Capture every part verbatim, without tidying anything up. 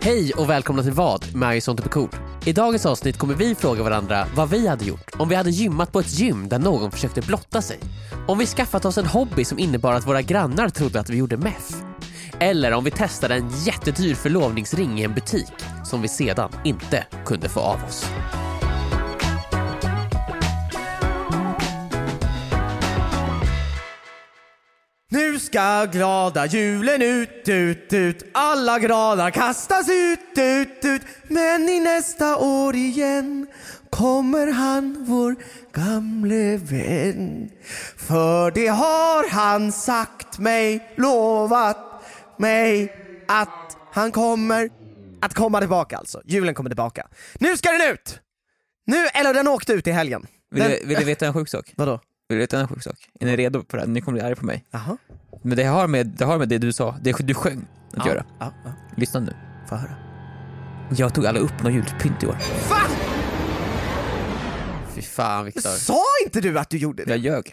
Hej och välkomna till Vad med Sånt på Cool. I dagens avsnitt kommer vi fråga varandra vad vi hade gjort om vi hade gymmat på ett gym där någon försökte blotta sig. Om vi skaffat oss en hobby som innebar att våra grannar trodde att vi gjorde meth. Eller om vi testade en jättedyr förlovningsring i en butik som vi sedan inte kunde få av oss. Nu ska glada julen ut, ut, ut. Alla granar kastas ut, ut, ut. Men i nästa år igen kommer han, vår gamle vän. För det har han sagt mig, lovat mig att han kommer att komma tillbaka alltså. Julen kommer tillbaka. Nu ska den ut! Nu, eller den åkte ut i helgen. Vill, Den... du, vill du veta en sjuk sak? Vadå? Vill du veta en sjuk sak? Är ni redo på det här? Ni kommer bli arga på mig. Aha. Men det har med det, har med det du sa. Det du sjöng att Ja, göra. ja, ja. Lyssna nu. Få höra. Jag tog alla upp någon julpynt i år. Va? Fy fan, Viktor. Sa inte du att du gjorde det? Jag ljög.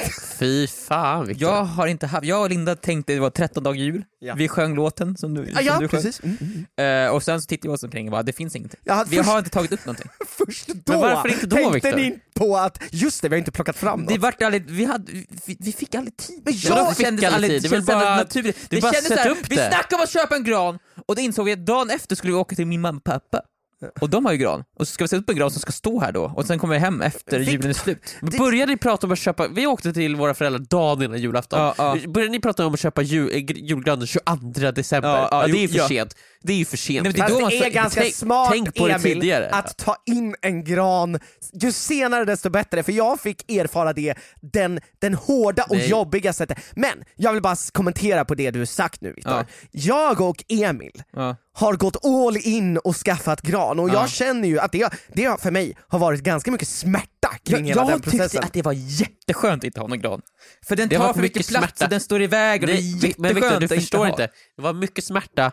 Fy fan, Viktor. Jag har inte haft... Jag och Linda tänkte det var tretton dagar jul. Ja. Vi sjöng låten som du, Ja, som ja du sjöng. precis. Mm, mm. Uh, och sen så tittade jag oss omkring och bara, det finns ingenting. Ja, Vi först- har inte tagit upp någonting. Först då Men varför inte då, tänkte Victor? ni på att just det, vi har inte plockat fram Det något. vart aldrig, vi, hade, vi, vi fick aldrig tid. Men jag det fick kändes aldrig aldrig, tid. Det det var kändes bara- aldrig naturligt. det Det bara kändes sätt såhär, upp vi det. snackade om att köpa en gran och det insåg vi att dagen efter skulle vi åka till min mamma och pappa. Och de har ju gran. Och så ska vi sätta upp en gran som ska stå här då. Och sen kommer vi hem efter Victor, julen är slut. Vi började ni prata om att köpa... Vi åkte till våra föräldrar dagen innan julafton. Ja, ja. Började ni prata om att köpa jul, äh, julgranen tjugoandra december? Ja, ja, Ja, det är ju jo, för ja. sent. Det är ju för sent. Nej, men det är Fast då man det ska- är ganska tänk- smart, tänk på det Emil, tidigare. att ta in en gran. Ju senare desto bättre, för jag fick erfara det den, den hårda och Nej. jobbiga sättet. Men jag vill bara kommentera på det du har sagt nu, Victor. Ja. Jag och Emil Ja. har gått all in och skaffat gran, och Ja. jag känner ju att det, det för mig har varit ganska mycket smärta kring Jag, hela den jag processen. tyckte att det var jätteskönt att inte ha någon gran. För den Det har tar varit för mycket mycket plats smärta. och den står i vägen och Nej, det är men Victor, jätteskönt du att förstår ha. inte. Det var mycket smärta,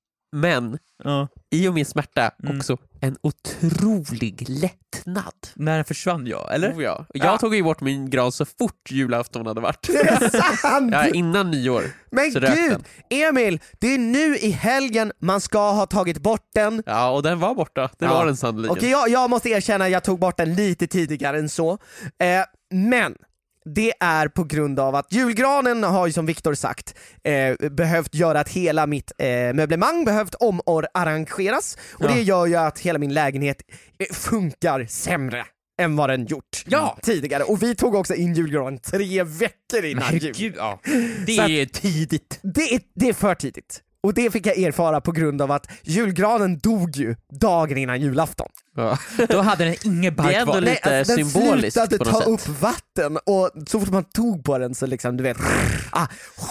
men Ja. i och med smärta Mm. också en otrolig lättnad. När den försvann, ja, eller? Oh, ja. Jag Ja. tog ju bort min gran så fort julafton hade varit. Det är sant! Ja, innan nyår. Men så rök gud, den. Emil, det är nu i helgen man ska ha tagit bort den. Ja, och den var borta. Det Ja. var den sannoliken. Okej, jag, jag måste erkänna att jag tog bort den lite tidigare än så. Eh, men det är på grund av att julgranen har ju, som Victor sagt, eh, behövt göra att hela mitt eh, möblemang behövt omarrangeras. Och Ja. det gör ju att hela min lägenhet eh, funkar sämre än vad den gjort Ja. tidigare. Och vi tog också in julgranen tre veckor innan jul. Herregud, ja. Det Så att- är tidigt. Det är, det är för tidigt. Och det fick jag erfara på grund av att julgranen dog ju dagen innan julafton. Ja. Då hade den ingen bark Det är ändå kvar. lite- Nej, alltså, den symboliskt slutade på ta något upp sätt. vatten, och så fort man tog på den så liksom, du vet, ah,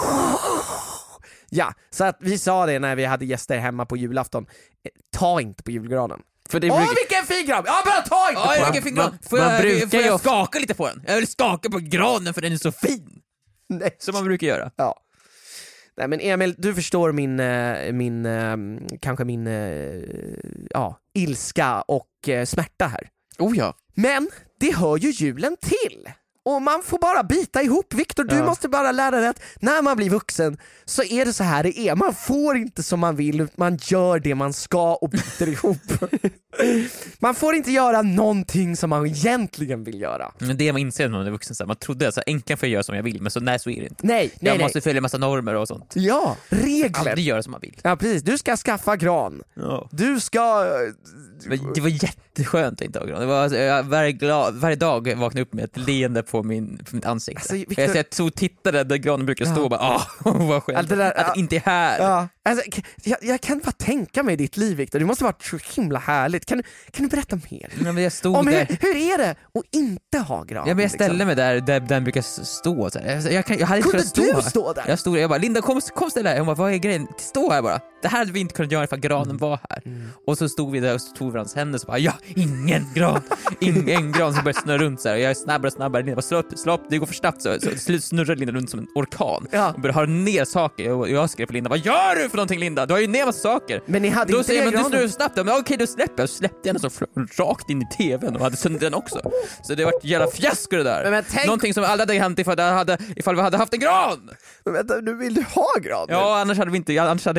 ja, så att vi sa det när vi hade gäster hemma på julafton, ta inte på julgranen. För det Åh, brukar... vilken fin gran! Ja, bara ta inte Ja, på jag den! vilken fin gran. man- Får man jag, brukar får ju jag ofta- skaka lite på den? Jag vill skaka på granen för den är så fin. Nej. Som man brukar göra. Ja. Nej, men Emil, du förstår min, eh, min eh, kanske min eh, ja, ilska och eh, smärta här. Oh ja. Men det hör ju julen till. Och man får bara bita ihop. Victor, du Ja. måste bara lära dig att när man blir vuxen så är det så här det är. Man får inte som man vill, man gör det man ska och biter ihop. Man får inte göra någonting som man egentligen vill göra. Men det man inser när man är vuxen, så här, man trodde att så här, äntligen får jag göra som jag vill, men så nej, så är det inte. Nej, nej, jag nej. måste följa massa normer och sånt. Ja, regler. Aldrig göra som man vill. Ja, precis. Du ska skaffa gran. Ja. Du ska... Men det var jätteskönt att inte ha gran. Det var, alltså, jag, varje, gla, varje dag vaknade jag upp med ett leende på, min, på mitt ansikte. Alltså, Victor- jag, så jag tog tittade där granen brukar stå Ja. och bara ah, vad skönt Ja, det där- att ja. det inte är här. Ja, alltså, k- jag, jag kan bara tänka mig ditt liv, Victor. Det måste vara så himla härligt. Kan du, kan du berätta mer? Ja, men jag stod Om hur, där. hur är det att inte ha gran? Ja, men jag ställde liksom? mig där, där den brukar stå så här. Jag, jag, kan, jag hade inte Kunde kunnat stå du här. stå där? Jag stod där, jag bara, Linda kom, kom ställ dig här. Hon bara, vad är grejen? Stå här bara. Det här hade vi inte kunnat göra för att granen var här. Mm. Och så stod vi där och så tog varandras händer och så bara, ja, ingen gran. Ingen gran som började snurra runt så här. Och jag är snabbare och snabbare. Linda bara, slå upp, slå upp, det går för snabbt. Så, så till slut snurrade Linda runt som en orkan. Ja. Och började ha ner saker. Och jag skrev på Linda, vad gör du för någonting, Linda? Du har ju ner massa saker. Men ni hade Då inte säger det jag, men du granen? snurrar så snabbt. Ja, men okej, då släpper jag. Så släppte jag den så flög rakt in i tvn och hade sönder den också. Så det var ett jävla fiasko det där. Men, men tänk- Någonting som aldrig hade hänt ifall, hade, ifall vi hade haft en gran. Men vänta, nu vill du ha gran? nu? Ja, annars hade vi inte, annars hade jag inte kastat in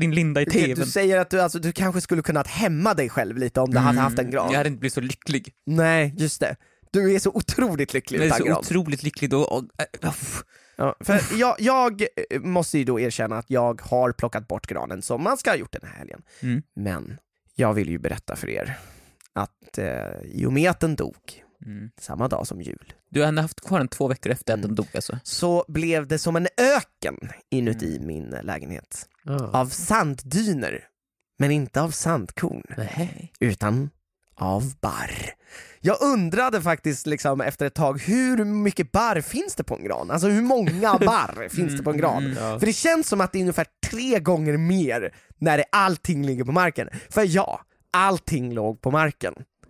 din Linda i tvn. Du säger att du, alltså, du kanske skulle kunnat hämma dig själv lite om du hade haft en gran. Jag hade inte blivit så lycklig. Nej, just det. Du är så otroligt lycklig. Jag är så gran. otroligt lycklig då. Och, äh, ja, för jag, jag måste ju då erkänna att jag har plockat bort granen som man ska ha gjort den här helgen. Mm. Men jag vill ju berätta för er att eh, i och med att den dog mm. samma dag som jul, du har haft kvar den två veckor efter att Mm. den dog alltså. så blev det som en öken inuti mm. min lägenhet. Ja. Av sanddyner, men inte av sandkorn, Nej. utan av barr. Jag undrade faktiskt liksom efter ett tag, hur mycket barr finns det på en gran? Alltså hur många barr finns det på en gran? Mm, ja. För det känns som att det är ungefär tre gånger mer när det allting ligger på marken. För ja, allting låg på marken.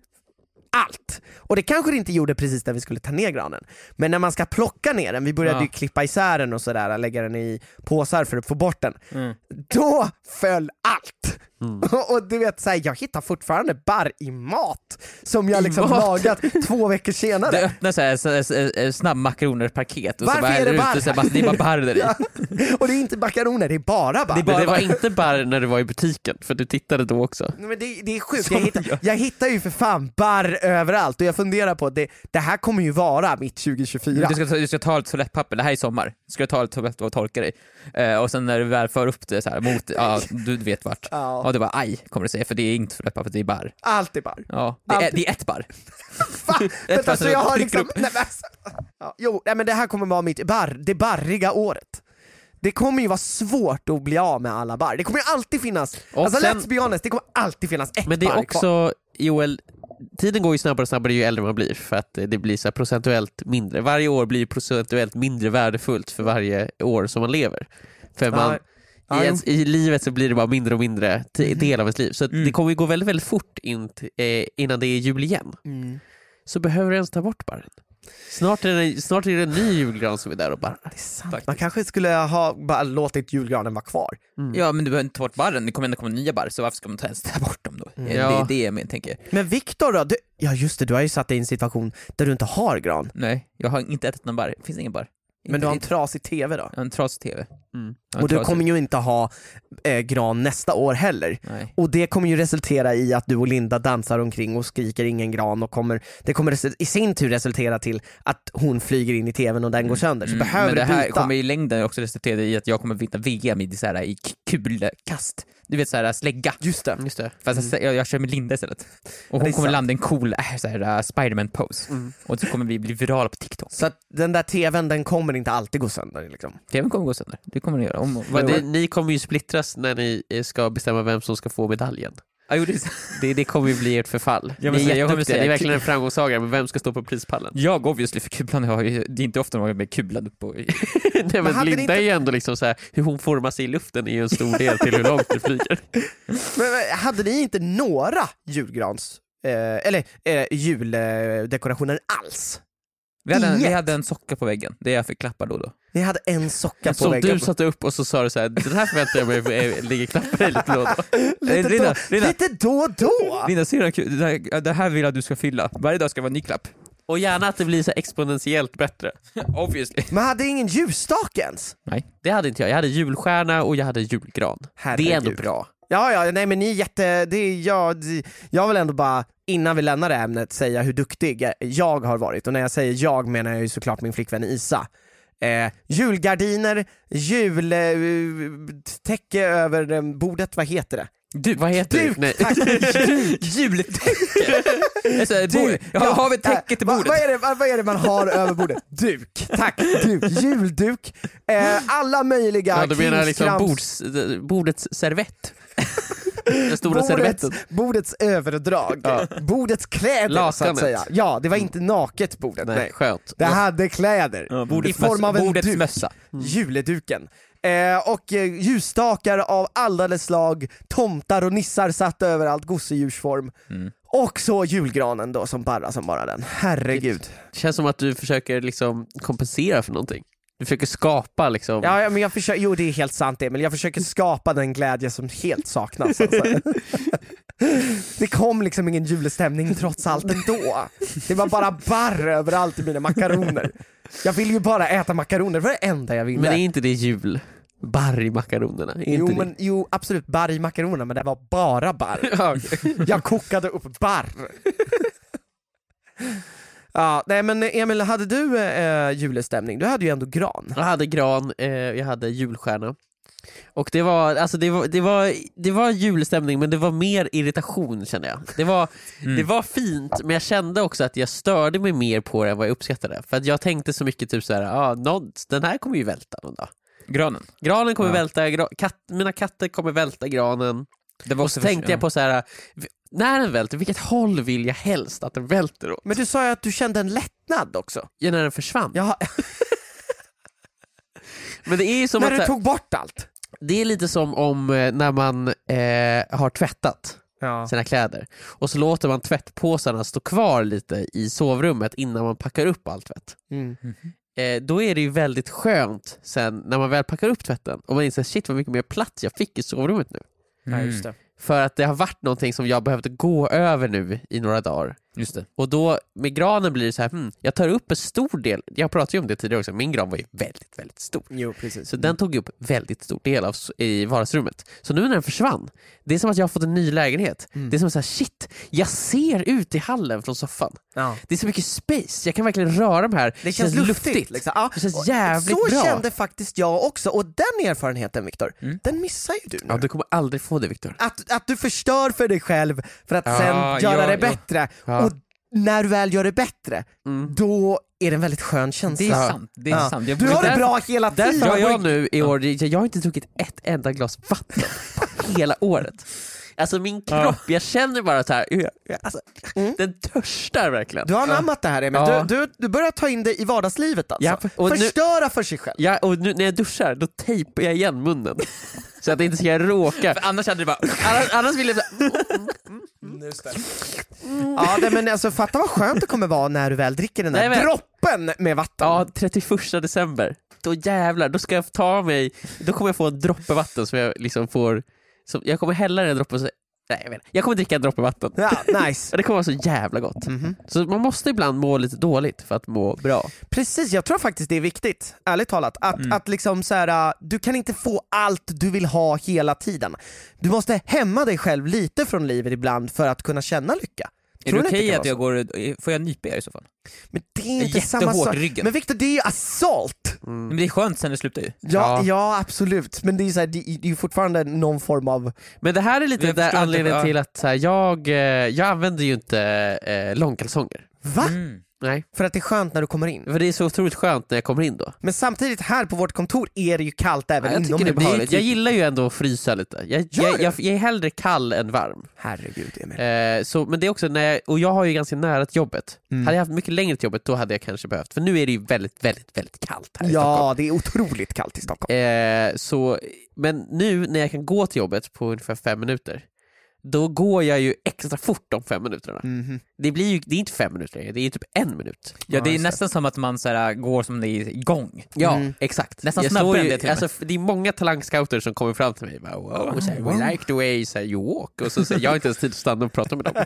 Allt! Och det kanske det inte gjorde precis när vi skulle ta ner granen. Men när man ska plocka ner den, vi började Ja. ju klippa isär den och sådär, lägga den i påsar för att få bort den. Mm. Då föll allt! Mm. Och du vet, så här, jag hittar fortfarande barr i mat som jag liksom Mat? lagat två veckor Det senare. öppnar så här, så här, så här snabbmakaroner-paket och Varför så bara är det ute barr? så här, bara, det är bara barr där i. Ja. Och det är inte makaroner, det är bara barr. Det är Men bara- det var inte bara när du var i butiken, för du tittade då också. Men det, det är sjukt, Som jag hittar, jag. jag hittar ju för fan barr överallt och jag funderar på att det, det här kommer ju vara mitt tjugo tjugofyra. Du ska, ta, du ska ta lite toalettpapper, det här är sommar. Du ska ta lite toalettpapper och torka dig. Eh, och sen när du väl för upp det så här mot, ja, du vet vart. Ja. Ja, det var aj, kommer du säga, för det är inte toalettpapper, det är barr. Allt är barr. Ja, det är, Alltid. det är ett barr. Fan, vänta, barr så som jag du har trycker liksom... Nej, men, alltså, ja, jo, nej, men det här kommer vara mitt barr, det barriga året. Det kommer ju vara svårt att bli av med alla barr. Det kommer ju alltid finnas, Och alltså sen- let's be honest, det kommer alltid finnas ett Men det är barr kvar. också, Joel, tiden går ju snabbare och snabbare ju äldre man blir, för att det blir så här procentuellt mindre. Varje år blir procentuellt mindre värdefullt för varje år som man lever. För man, Ja, ja, i, jo. ens, i livet så blir det bara mindre och mindre t- Mm. del av ens liv. Så att Mm. det kommer ju gå väldigt, väldigt fort in t- eh, innan det är jul igen. Mm. Så behöver du ens ta bort barren. Snart är det, snart är det en ny julgran som är där och bara... Det är sant. Man kanske skulle ha bara låtit julgranen vara kvar. Ja, men du behöver inte ta bort barren, det kommer ändå komma nya barr, så varför ska man ta, ens ta bort dem då? Mm. Det Ja. är det jag men, tänker. Men Viktor då? Du, ja just det, du har ju satt dig i en situation där du inte har gran. Nej, jag har inte ätit någon barr, det finns ingen barr. Men Inte- du har en inte- trasig tv då? jag har en trasig tv. Mm. Jag har en Och du trasig- kommer ju inte ha eh, gran nästa år heller. Nej. Och det kommer ju resultera i att du och Linda dansar omkring och skriker ingen gran och kommer, det kommer res- i sin tur resultera till att hon flyger in i tvn och den går sönder. Så Mm, behöver men det du här byta. kommer i längden också resultera i att jag kommer vinna V M i, så här, i k- kulkast. Du vet såhär slägga. Just det. Just det. Fast jag, jag kör med Linda istället. Och det hon är kommer sant. landa en cool äh, så här, uh, Spiderman-pose. Mm. Och så kommer vi bli virala på TikTok. Så att den där tvn, den kommer inte alltid gå sönder liksom. TVn kommer gå sönder. Det kommer den göra. Om, Men det, ni kommer ju splittras när ni eh, ska bestämma vem som ska få medaljen. Ja, jo, det är- Det, det kommer ju bli ert förfall. Ja, men ni så är jag kommer jätteduktiga, säga- ni är verkligen en framgångssaga, men vem ska stå på prispallen? Jag obviously för kulan, jag har ju, det är inte ofta man har med kulan upp på. Nej, men hade ni Linda inte- är ju ändå liksom så här, hur hon formar sig i luften är ju en stor del till hur långt du flyger. Men, men hade ni inte några julgrans, eh, eller eh, juldekorationer alls? Vi hade, en, vi Inget. hade en socka på väggen, det jag fick klappa då och då. Ni hade en socka på Som väggen. du satte upp och så sa du så här, den här förväntar jag mig eh, ligger knappar i lite då och då. lite, Eh, Linda, då, Linda. lite då och då! Linda, ser du kul? Det här, det här vill jag att du ska fylla. Varje dag ska vara en ny klapp. Och gärna att det blir så exponentiellt bättre. Obviously. Men hade ingen ljusstake ens? Nej. Det hade inte jag, jag hade julstjärna och jag hade julgran. Herregud. Det är ändå bra. Ja, ja, nej men ni är jätte, det är, ja, det- jag vill ändå bara, innan vi lämnar det här ämnet, säga hur duktig jag har varit. Och när jag säger jag menar jag ju såklart min flickvän Isa. Eh, julgardiner, jultäcke eh, över eh, bordet, vad heter det? Du, Vad heter Duk, det? Nej. tack. jultäcke! Alltså, bo, Duk. ja, har vi ett täcke till vad- bordet? Vad är, det, vad, vad är det man har över bordet? Duk, tack, duk, julduk, eh, alla möjliga Ja, du menar liksom krimskrams- bords, bordets servett. Den stora bordets, servetten. bordets överdrag, Ja. bordets kläder så att Lakanet. säga. Ja, det var inte naket bordet, nej. Nej, skönt. Det hade kläder Ja, i bordets form mössa. av en Bordets duk. mössa. Juleduken. Eh, och eh, ljusstakar av alla slag, tomtar och nissar satt överallt, gosedjursform. Mm. Och så julgranen då som barra som bara den. Herregud. Det känns som att du försöker liksom kompensera för någonting. Du försöker skapa liksom... Ja, ja men jag försöker, jo det är helt sant det, men jag försöker skapa den glädje som helt saknas alltså. Det kom liksom ingen julestämning trots allt ändå. Det var bara barr överallt i mina makaroner. Jag vill ju bara äta makaroner, det var det enda jag ville. Men är inte det jul? Barrymakaronerna, är Jo, inte det? men, jo absolut, barrymakaronerna, men det var bara barr. Ja, okej. Jag kokade upp barr. Ja, nej men Emil, hade du eh, julestämning? Du hade ju ändå gran. Jag hade gran, eh, jag hade julstjärna. Och det var, alltså det var, det var, det var julstämning, men det var mer irritation, kände jag. Det var, Mm. det var fint, men jag kände också att jag störde mig mer på det än vad jag uppskattade. För att jag tänkte så mycket typ såhär, ah, någon, den här kommer ju välta någon dag. Granen. Granen kommer Ja. välta, gra, katt, mina katter kommer välta granen. Det var Och så tänkte jag på så här: när den välter, vilket håll vill jag helst att den välter åt? Men du sa ju att du kände en lättnad också. Ja, när den försvann. Ja, Men det är ju som när att du tog bort allt. det är lite som om eh, när man eh, har tvättat Ja. sina kläder och så låter man tvättpåsarna stå kvar lite i sovrummet innan man packar upp allt tvätt. Mm. Eh, då är det ju väldigt skönt sen när man väl packar upp tvätten och man inser shit vad mycket mer plats jag fick i sovrummet nu. Ja, just det. För att det har varit någonting som jag behövde gå över nu i några dagar. Just det. Och då med granen blir det så här, hmm, jag tar upp en stor del, jag pratade ju om det tidigare också, min gran var ju väldigt, väldigt stor. Jo, precis. Så den tog upp väldigt stor del av s- i vardagsrummet. Så nu när den försvann, det är som att jag har fått en ny lägenhet. Mm. Det är som så här, shit, jag ser ut i hallen från soffan. Ja. Det är så mycket space, jag kan verkligen röra mig här. Det känns luftigt. Liksom. Ja. Det känns och jävligt så bra. kände faktiskt jag också. Och den erfarenheten, Viktor, Mm. den missar ju du nu. Ja, du kommer aldrig få det, Viktor. Att, att du förstör för dig själv för att Ja, sen göra ja, det ja. bättre. Ja. Och när du väl gör det bättre, Mm. då är det en väldigt skön känsla. Det är Ja. sant. Det är Ja. sant. Jag Du har det därför- bra hela Därför tiden. har jag nu i år, jag jag har inte druckit ett enda glas vatten på hela året. Alltså min kropp, jag känner bara så här, jag- jag- alltså, Mm. den törstar verkligen. Du har anammat det här, Emil. Ja. Du, du, du börjar ta in det i vardagslivet alltså. Ja, och nu- Förstöra för sig själv. Ja, och nu när jag duschar, då tejpar jag igen munnen. Så att det inte ska råka. För annars hade det bara... Annars, annars vill jag... Ja, det, men alltså, fatta vad skönt det kommer vara när du väl dricker den där Nej, men- droppen med vatten. Ja, trettioförsta december. Då jävlar, då ska jag ta mig... Då kommer jag få en droppe vatten som jag liksom får... Som, jag kommer hälla den droppen så... Nej, jag vet inte. Jag kommer dricka en droppe vatten. Ja, nice. Och det kommer vara så jävla gott. Mhm. Så man måste ibland må lite dåligt för att må bra. Precis, jag tror faktiskt det är viktigt, ärligt talat, att, Mm. att liksom så här, du kan inte få allt du vill ha hela tiden. Du måste hämma dig själv lite från livet ibland för att kunna känna lycka. Är Tror det ni inte okej kan att vara jag går... Får jag nypa er i så fall? Men det är Det är inte samma jättehårt sak. i ryggen. Men Victor, det är ju assault! Men det är skönt sen det slutar ju. Ja, Ja. ja. absolut, men det är, så här, det, det är ju fortfarande någon form av... Men det här är lite Jag där förstår inte, anledningen ja. till att så här, jag, eh, jag använder ju inte eh, långkalsonger. Va? Mm. Nej, För att det är skönt när du kommer in. för det är så otroligt skönt när jag kommer in då. Men samtidigt här på vårt kontor är det ju kallt även Ja, jag tycker inomhus. det är behagligt. Jag typ- gillar ju ändå att frysa lite. Jag, Gör jag, du? jag, jag är hellre kall än varm. Herregud, Emil. Eh, så, men det är också när jag, och jag har ju ganska nära till jobbet. Mm. Hade jag haft mycket längre till jobbet, då hade jag kanske behövt. För nu är det ju väldigt, väldigt, väldigt kallt här i Stockholm. Ja, det är otroligt kallt i Stockholm. Eh, så, men nu när jag kan gå till jobbet på ungefär fem minuter, då går jag ju extra fort de fem minuterna. Mhm. Det blir ju, det är inte fem minuter längre, det är typ en minut. Ja, det är just det. nästan som att man så här, går som det är igång. Ja, Mm. exakt. Nästan Jag snabbare står än ju, det till och med. alltså, det är många talangscouter som kommer fram till mig bara, wow, så här, we like the way så här, you walk. Och så, så här, jag har inte ens tid att stanna och prata med dem.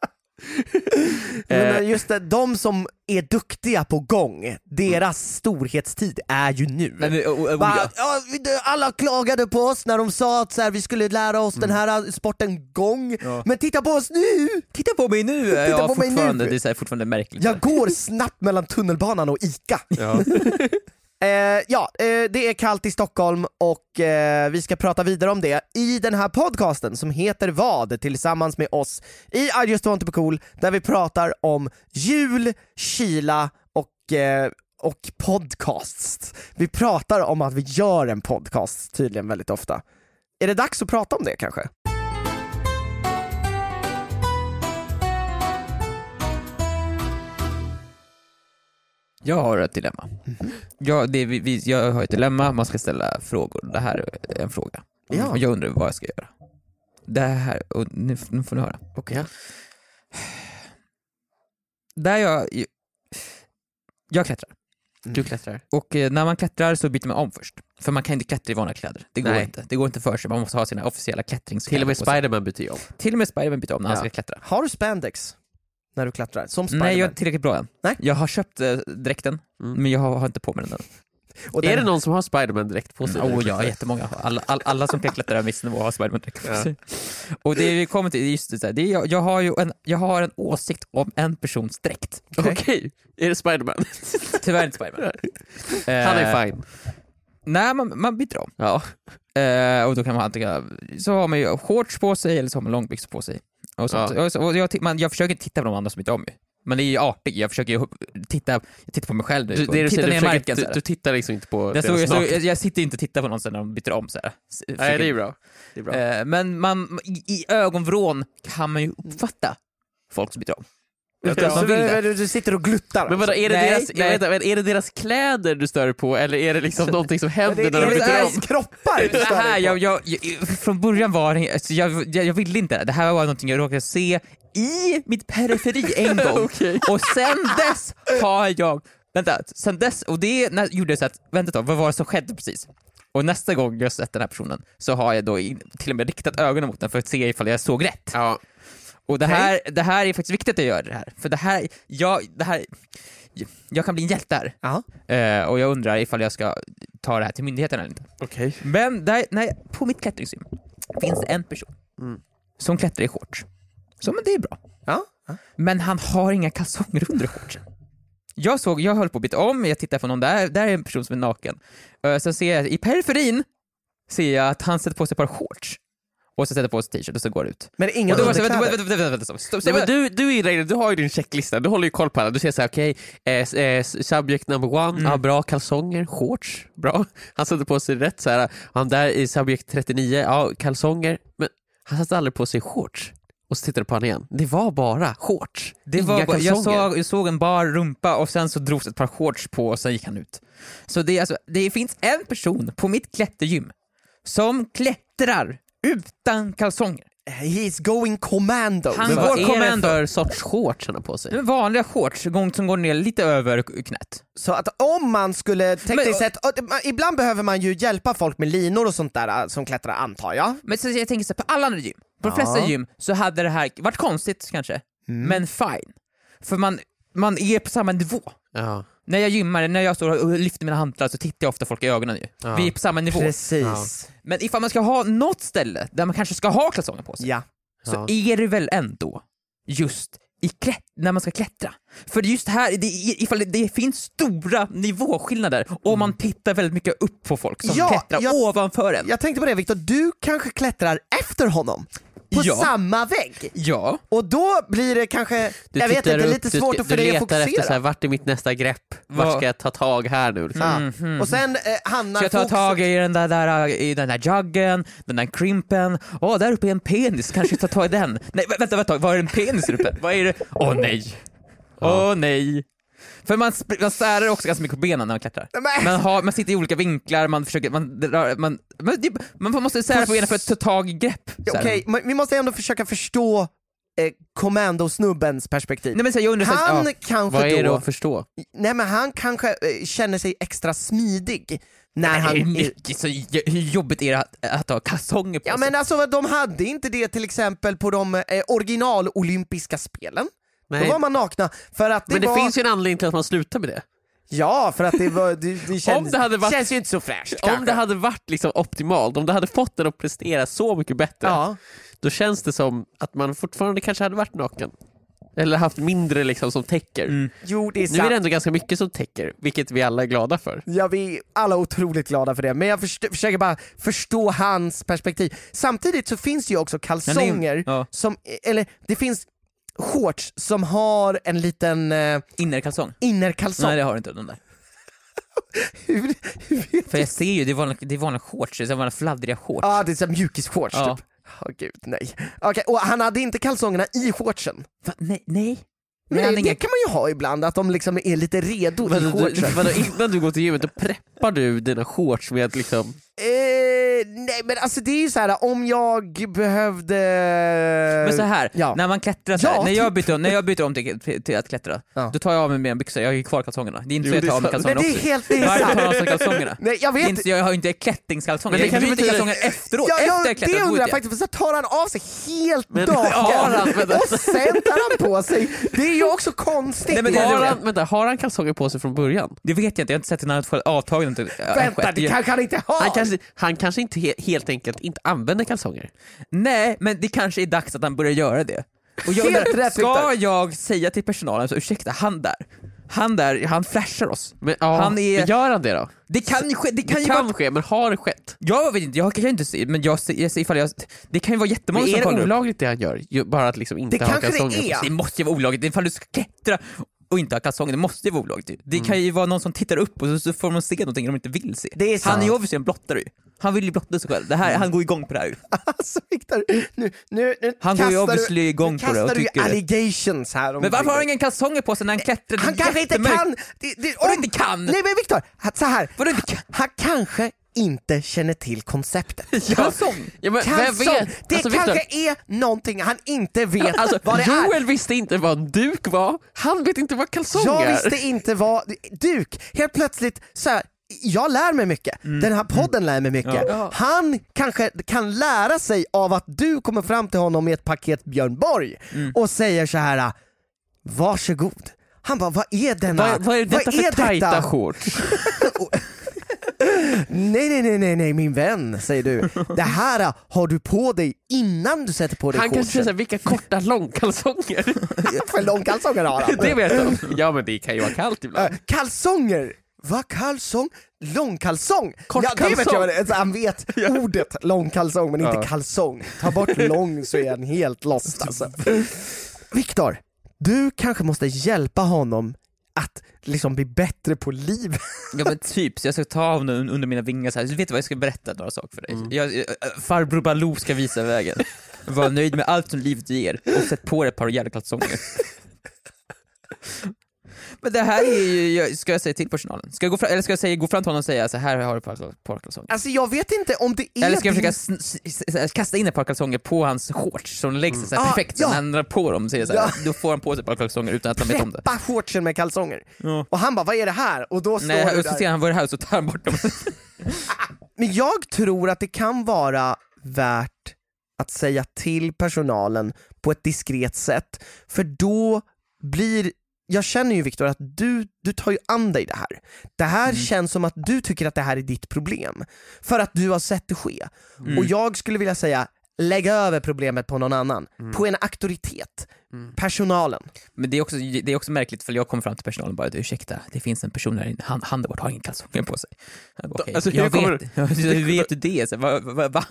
Men Eh, just det, de som är duktiga på gång, deras storhetstid är ju nu. Men, och, och, och, Bara, ja. ja, vi- alla klagade på oss när de sa att så här, vi skulle lära oss den här sporten gång, Ja. men titta på oss nu! Titta på mig nu! Titta ja, på mig fortfarande, nu. Det är så här, fortfarande märkligt. Jag går snabbt mellan tunnelbanan och Ica. ja. Eh, ja, eh, det är kallt i Stockholm och eh, vi ska prata vidare om det i den här podcasten som heter Vad? Tillsammans med oss i I just want to be cool, där vi pratar om jul, kyla och, eh, och podcasts. Vi pratar om att vi gör en podcast tydligen väldigt ofta. Är det dags att prata om det kanske? Jag har ett dilemma. Ja, det är, vi, vi, jag har ett dilemma, man ska ställa frågor. Det här är en fråga. Ja. Och jag undrar vad jag ska göra. Det här, och nu, nu får ni höra. Okej. Där jag, jag klättrar. Du klättrar. Och eh, när man klättrar så byter man om först. För man kan inte klättra i vanliga kläder. Det går Nej. inte. Det går inte för sig. Man måste ha sina officiella klättringskläder. Till och med på sig. Spiderman byter ju om. Till och med Spiderman byter om när han Ja. ska klättra. Har du spandex när du klättrar? Som Spiderman? Nej, jag är tillräckligt bra än. Nej. Jag har köpt eh, dräkten, Mm. men jag har, har inte på mig den än. Och Är den- det någon som har Spiderman direkt på sig? Åh oh, ja, jättemånga. Alla, alla, alla som kan klättra en viss nivå har Spiderman direkt på sig. Och det vi kommer till, just det, där, det är, jag, jag har ju en, jag har en åsikt om en persons dräkt. Okej, okay. Är det Spiderman? Tyvärr inte Spiderman. Han är fine. Nej, man, man byter om. Ja. Eh, och då kan man antingen, så har man ju shorts på sig eller så har man långbyxor på sig. Och sånt. Ja. Och, så, och jag, man, jag försöker titta på de andra som byter om ju. Men det är ju artig, jag försöker ju titta, jag tittar på mig själv nu. Du, det är titta du, ner i försöker, marken, du, så här. du tittar liksom inte på jag, deras så, jag, så, naken. jag, jag sitter inte och tittar på någon sen när de byter om så här. Nej, det är bra. Det är bra. Eh, men man, i, i ögonvrån kan man ju uppfatta folk som byter om. Utan att Så man vill det. du, du sitter och gluttar. Men vadå, är det, Nej, deras, nej. Vänta, är det deras kläder du stör på eller är det liksom någonting som händer det, när de är byter det om? deras kroppar du Det stör här, dig jag, på? jag, jag, från början var det, alltså jag, jag, jag ville inte det. Det här var någonting jag råkade se i mitt periferi en gång. Okej. Och sen dess har jag, vänta, sen dess, och det när, gjorde jag så att, vänta då, vad var det som skedde precis? Och nästa gång jag sett den här personen så har jag då in, till och med riktat ögonen mot den för att se ifall jag såg rätt. Ja. Och det här, det här är faktiskt viktigt att jag gör det här. För det här, jag, det här, jag kan bli en hjälte här. Ja. Eh, och jag undrar ifall jag ska ta det här till myndigheterna eller inte. Okej. Men där, nej, på mitt klättringsgym finns det en person Mm. som klättrar i shorts. Så men det är bra. Ja. Men han har inga kalsonger under shortsen. Jag såg, jag höll på att byta om, jag tittar på någon där, där är en person som är naken. Uh, så ser jag, i periferin ser jag att han sätter på sig ett par shorts. Och så sätter på sig t-shirt och så går det ut. Men det är inga Och då var det så, vänta, underkläder. vänta, vänta, vänta, vänta, stopp, Nej, stopp, men du, du, är regler, du har ju din checklista, du håller ju koll på alla. Du säger såhär, okej, okay, eh, eh, subject number one, Mm. ja, bra kalsonger, shorts, bra. Han satte på sig rätt så här. Han där i subject trettionio, ja, kalsonger, men han satte aldrig på sig shorts. Och så tittade på han igen. Det var bara shorts. Det Inga var bara, jag, kalsonger. såg, jag såg en bar rumpa och sen så drogs ett par shorts på och sen gick han ut. Så det, är alltså, det finns en person på mitt klättergym som klättrar utan kalsonger. He's going commando. Han Men går vad är commando. det för sorts shorts han har på sig? Det är vanliga shorts gång som går ner lite över knät. Så att om man skulle tekniskt Men- sett, och det- man- ibland behöver man ju hjälpa folk med linor och sånt där äh, som klättrar, antar jag. Men så jag tänker så här, på alla andra gym, på de Ja. flesta gym så hade det här varit konstigt kanske, men fine. För man, man är på samma nivå. Ja. När jag gymmar, när jag står och lyfter mina hantlar så tittar jag ofta folk i ögonen ju. Ja. Vi är på samma nivå. Precis. Men ifall man ska ha något ställe där man kanske ska ha kalsonger på sig, Ja. så Ja. är det väl ändå just i klätt- när man ska klättra. För just här, det, ifall det, det finns stora nivåskillnader och man tittar väldigt mycket upp på folk som Ja, klättrar jag- ovanför en. Jag tänkte på det Viktor, du kanske klättrar efter honom. På Ja. samma vägg. Ja. Och då blir det kanske, Du jag vet tittar inte, upp, lite du, svårt du, att för du dig att letar efter fokusera. så här, vart är mitt nästa grepp? Vart Vad- ska jag ta tag här nu? Liksom? Ja. Mhm. Och sen eh, hamnar Så jag tar fokuset- tag i den där, där, i den där juggen, den där crimpen. Åh, där uppe är en penis, kanske jag tar tag i den. Nej, vä- vänta, vänta, vad är en penis där uppe? Vad är det? Åh nej. Åh nej. För man, sp- man särar också ganska mycket på benen när man klättrar. Nej. Man, har, man sitter i olika vinklar, man försöker, man, drar- man, man, det- man måste sära på benen för att ta tag i grepp. Så här. Okej, men vi måste ändå försöka förstå eh, kommandosnubbens perspektiv. Nej men så här, jag undrar så här, Han ja. kanske Vad är det då, att förstå? nej men han kanske eh, känner sig extra smidig när Nej, han... mycket, så, hur jobbigt är det att, att ha kalsonger på Ja sig? men alltså de hade inte det till exempel på de eh, original-olympiska spelen. Nej. Då var man nakna för att det Men det var... finns ju en anledning till att man slutar med det. Ja, för att det, var, det, det, känns, det hade varit- känns ju inte så fräscht Om kanske. det hade varit liksom optimalt, om det hade fått den att prestera så mycket bättre, Ja. då känns det som att man fortfarande kanske hade varit naken. Eller haft mindre liksom som täcker. Mm. Jo, det är Nu sant. är det ändå ganska mycket som täcker, vilket vi alla är glada för. Ja, vi är alla otroligt glada för det, men jag först- försöker bara förstå hans perspektiv. Samtidigt så finns det ju också kalsonger ja. som, eller det finns shorts som har en liten eh, Innerkalsong? innerkalsong. Nej det har inte den där. hur, hur vet För jag ser ju, det är vanliga, det är vanliga shorts, det är vanliga fladdriga shorts. Ja, ah, det är som mjukisshorts Ja. typ. Åh gud, nej. Okej, och han hade inte kalsongerna i shortsen. Va? Nej, nej. Men Nej, han det, har inga- det kan man ju ha ibland, att de liksom är lite redo i Vadå, du, shortsen. vadå, innan du går till gymmet, då preppar du dina shorts med att liksom... Eh, nej men alltså det är ju så här om jag behövde... Men så här, ja. när man klättrar så här, Ja, när, jag typ. byter om, när jag byter om till, till, till att klättra, Ja. då tar jag av mig mina byxor, jag har ju kvar kalsongerna. Det är inte Jo, så jag det tar är av mig sant. kalsongerna Men det är också. helt- det är Varför sant. tar jag av mig kalsongerna? Nej, jag vet Det är inte, jag har ju inte klättringskalsonger, Men det jag kanske byter betyder- kalsonger efteråt, Ja, efter ja, jag det klättrat. undrar då jag vet faktiskt, för så tar han av sig helt Men- naken Har han- vänta. och sen tar han på sig, det är ju också konstigt. Nej, men det är Har det- han, vänta, har han kalsonger på sig från början? Det vet jag inte, jag har inte sett när han får avtagen till äh, Vänta, det kanske han inte har. Han kanske, han kanske inte he, helt enkelt inte använder kalsonger. Nej, men det kanske är dags att han börjar göra det. Och jag Helt undrar, rätt, ska Victor. jag säga till personalen, så ursäkta, han där, han där, han flashar oss. Men, ja, Han är- men gör han det då? Det kan ju ske, det kan Det ju kan vara... ske, men har det skett? Jag vet inte, jag kan ju inte se, men jag ser, jag ser ifall jag... Det kan ju vara jättemånga Men som är kollar det upp. olagligt det han gör? Ju- Bara att liksom inte Det ha kanske det kalsonger är. på sig? Det måste ju vara olagligt, ifall du ska klättra och inte ha kalsonger, det måste ju vara olagligt. Det kan ju vara någon som tittar upp och så, så får de se någonting de inte vill se. Det är sant. Han är ju obviously en blottare ju. Han vill ju blotta sig själv. Det här, han går igång på det här ju. Alltså Victor, nu, nu, nu Han går ju kastar obviously du, igång nu på det och kastar du ju tycker det. allegations här. Men varför har han ingen kalsonger på sig när han klättrar? Det är Han kanske inte jättemörkt. kan... Det, det, Vadå inte kan? Nej men Victor, han- så här. Vadå inte kan? Han kanske inte känner till konceptet. Kalsong? Ja, men vem Kalsong, vet? det Alltså, kanske Victor, är någonting han inte vet alltså, vad det är. Joel visste inte vad en duk var, han vet inte vad kalsonger Jag är. visste inte vad... Duk, helt plötsligt så här, jag lär mig mycket, Mm. den här podden lär mig mycket. Ja. Han kanske kan lära sig av att du kommer fram till honom med ett paket Björn Borg Mm. och säger så här: varsågod. Han bara, vad är denna... Vad, vad är detta för tajta shorts? Nej, nej, nej, nej, nej, min vän, säger du. Det här har du på dig innan du sätter på dig Han kanske säger shortsen. såhär, vilka korta långkalsonger. För långkalsonger har han. Det vet han. Ja men det kan ju vara kallt ibland. Äh, kalsonger! Vad kalsong? Långkalsong? Kort ja, det vet kalsong. jag, vad det är. Alltså, han vet ordet långkalsong men inte Ja. kalsong. Ta bort lång så är han helt lost alltså. Viktor, du kanske måste hjälpa honom att liksom bli bättre på liv. Ja men typ, så jag ska ta honom un- under mina vingar så här. Så vet du vad, jag ska berätta några saker för dig. Mm. Jag, jag, farbror Baloo ska visa vägen. Var nöjd med allt som livet ger och sätt på dig ett par jävla kalsonger. Men det här är ju, jag- ska jag säga till personalen? Ska jag gå fram, eller ska jag säga, gå fram till honom och säga så här har du ett par, par kalsonger? Alltså jag vet inte om det är... Eller ska jag din- försöka sn- s- s- kasta in ett par kalsonger på hans shorts som läggs sig så här Ah, perfekt, ja. så när han drar på dem så är det så här, Ja. då får han på sig ett par kalsonger utan att han vet om det. preppa shortsen med kalsonger. Ja. Och han bara, vad är det här? Och då står Nej, du och så där. ser han vad det här och så tar han bort dem. Men jag tror att det kan vara värt att säga till personalen på ett diskret sätt, för då blir... Jag känner ju Victor att du, du tar ju an dig det här. Det här Mm. känns som att du tycker att det här är ditt problem. För att du har sett det ske. Mm. Och jag skulle vilja säga, lägg över problemet på någon annan. På en auktoritet. Mm. Personalen. Men det är också, det är också märkligt för jag kommer fram till personalen och bara, ursäkta, det finns en person här inne, han, han där borta har ingen kalsonger på sig. Jag bara, okej, Alltså, jag hur kommer vet, hur vet du det? Så, va, va, va?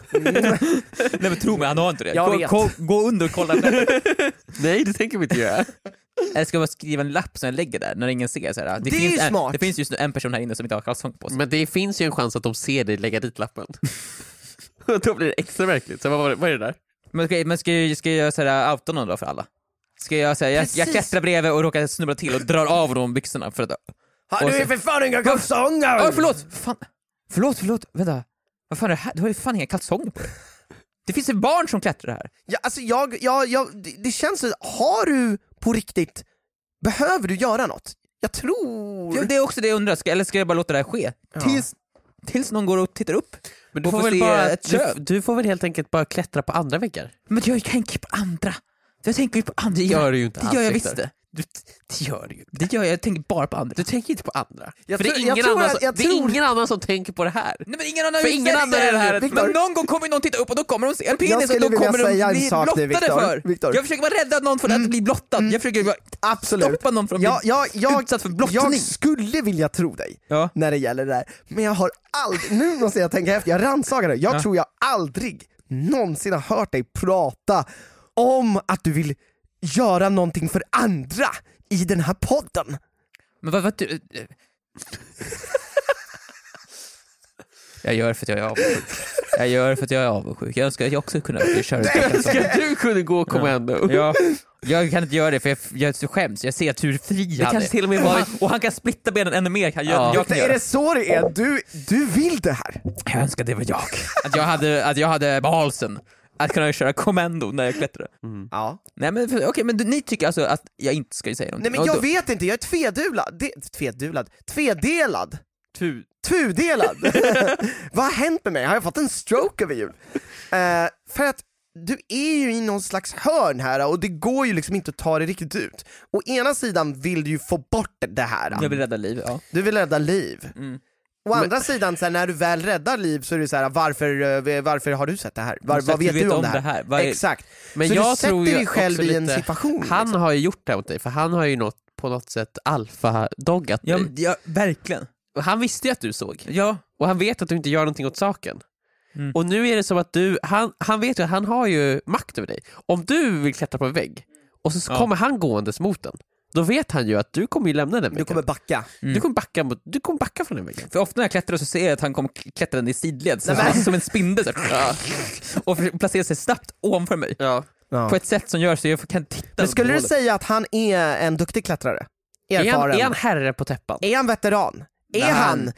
Nej men tro mig, han har inte det. Jag Gå, vet. gå, gå under och kolla. Nej det tänker vi inte göra. Eller ska jag bara skriva en lapp som jag lägger där när ingen ser så här. Det är finns ju en, smart. det finns just nu en person här inne som inte har kalsong på sig. Men det finns ju en chans att de ser dig lägga dit lappen. Och då blir det extra verkligt. Så vad, var det- vad är det där? Men, ska, men ska, jag, ska jag så här, outa någon då för alla? Ska jag säga, jag, jag Precis. klättrar bredvid och råkar snubbla till och drar av de byxorna för att... Har Och du så- är för fan inga kalsonger! Åh förlåt! Fan. Förlåt, förlåt, vänta. Vad fan är det här? Du har ju fan inga kalsonger på dig. Det finns ju barn som klättrar här. Ja, alltså jag, jag, jag, det, det känns så, har du på riktigt, behöver du göra något? Jag tror... Ja, det är också det jag undrar, ska, eller ska jag bara låta det här ske? Ja. Tills, tills någon går och tittar upp. Men du Och får, får väl se bara, ett du, köp. du får väl helt enkelt bara klättra på andra väggar. Men jag tänker ju på andra. Jag tänker ju på andra. Det gör du ju inte Det alls, gör jag Victor. visst det. Du, det gör du ju inte. Det gör jag, jag tänker bara på andra. Du tänker inte på andra. Jag För det tror- är jag ingen, tror annan, att- som, jag det tror- är ingen annan som tänker på det här. Nej men ingen annan För ingen annan är det här ett- Men Victor. någon gång kommer någon titta upp och då kommer de se en penis och skulle då vilja kommer de säga en bli sak nu, blottade Victor. för. Victor. Jag försöker vara rädda någon från att bli blottad. Jag försöker vara Absolut. stoppa någon från att Jag, bli jag, jag, utsatt för blottning. jag skulle vilja tro dig Ja. när det gäller det där, men jag har aldrig, nu måste jag tänka efter, jag rannsakar det, jag Ja. tror jag aldrig någonsin har hört dig prata om att du vill göra någonting för andra i den här podden. Men vad, vad du... Jag gör det för att jag är avundsjuk. Jag gör det för att jag är avundsjuk. Jag önskar att jag också kunde köra ut. Ska du kunna gå kommando? Ja. Jag kan inte göra det för jag, jag är så skäms. Jag ser att hur fri Det han kanske är. till och med och, var... han, och han kan splitta benen ännu mer. Jag, Ja. jag kan Är göra. det så det är? Du, du vill det här? Jag önskar det var jag. Att jag hade, att jag hade balsen att kunna köra kommando när jag klättrar. Mm. Ja. Nej men okej, okay, men du, ni tycker alltså att jag inte ska säga någonting? Nej men jag Och då, vet inte, jag är tvedulad. De, tvedulad? Tvedelad? Tu. Tudelad? Vad har hänt med mig? Har jag fått en stroke över jul? Uh, för att du är ju i någon slags hörn här och det går ju liksom inte att ta det riktigt ut. Å ena sidan vill du ju få bort det här. jag vill rädda liv, ja. Du vill rädda liv. Mm. Å andra sidan, så här, när du väl räddar liv så är det så här, varför, eh, varför har du sett det här? Var, Exakt, vad vet du du vet om, om det här? det här. Vad är- Exakt. Men så jag du sätter tror ju dig själv också i en lite- situation. Han liksom. har ju gjort det mot dig, för han har ju något, på något sätt alfa-doggat Ja, dig. men- ja, verkligen. Och han visste ju att du såg. Ja. Och han vet att du inte gör någonting åt saken. Mm. Och nu är det som att du, han, han vet ju att han har ju makt över dig. Om du vill klättra på en vägg och så Ja. kommer han gåendes mot den, då vet han ju att du kommer ju lämna den väggen. Du kommer backa. Mm. du kommer backa mot, du kommer backa från den väggen. För ofta när jag klättrar så ser jag att han kommer klättra den i sidled, så Nej, men- som, som en spindel så här, och för- placerar sig snabbt ovanför mig. Ja. Ja. På ett sätt som gör så jag kan titta. Men skulle på du hålet. säga att han är en duktig klättrare? Är, han, Erfaren? är han herre på täppan? Är han veteran? Är Nej. han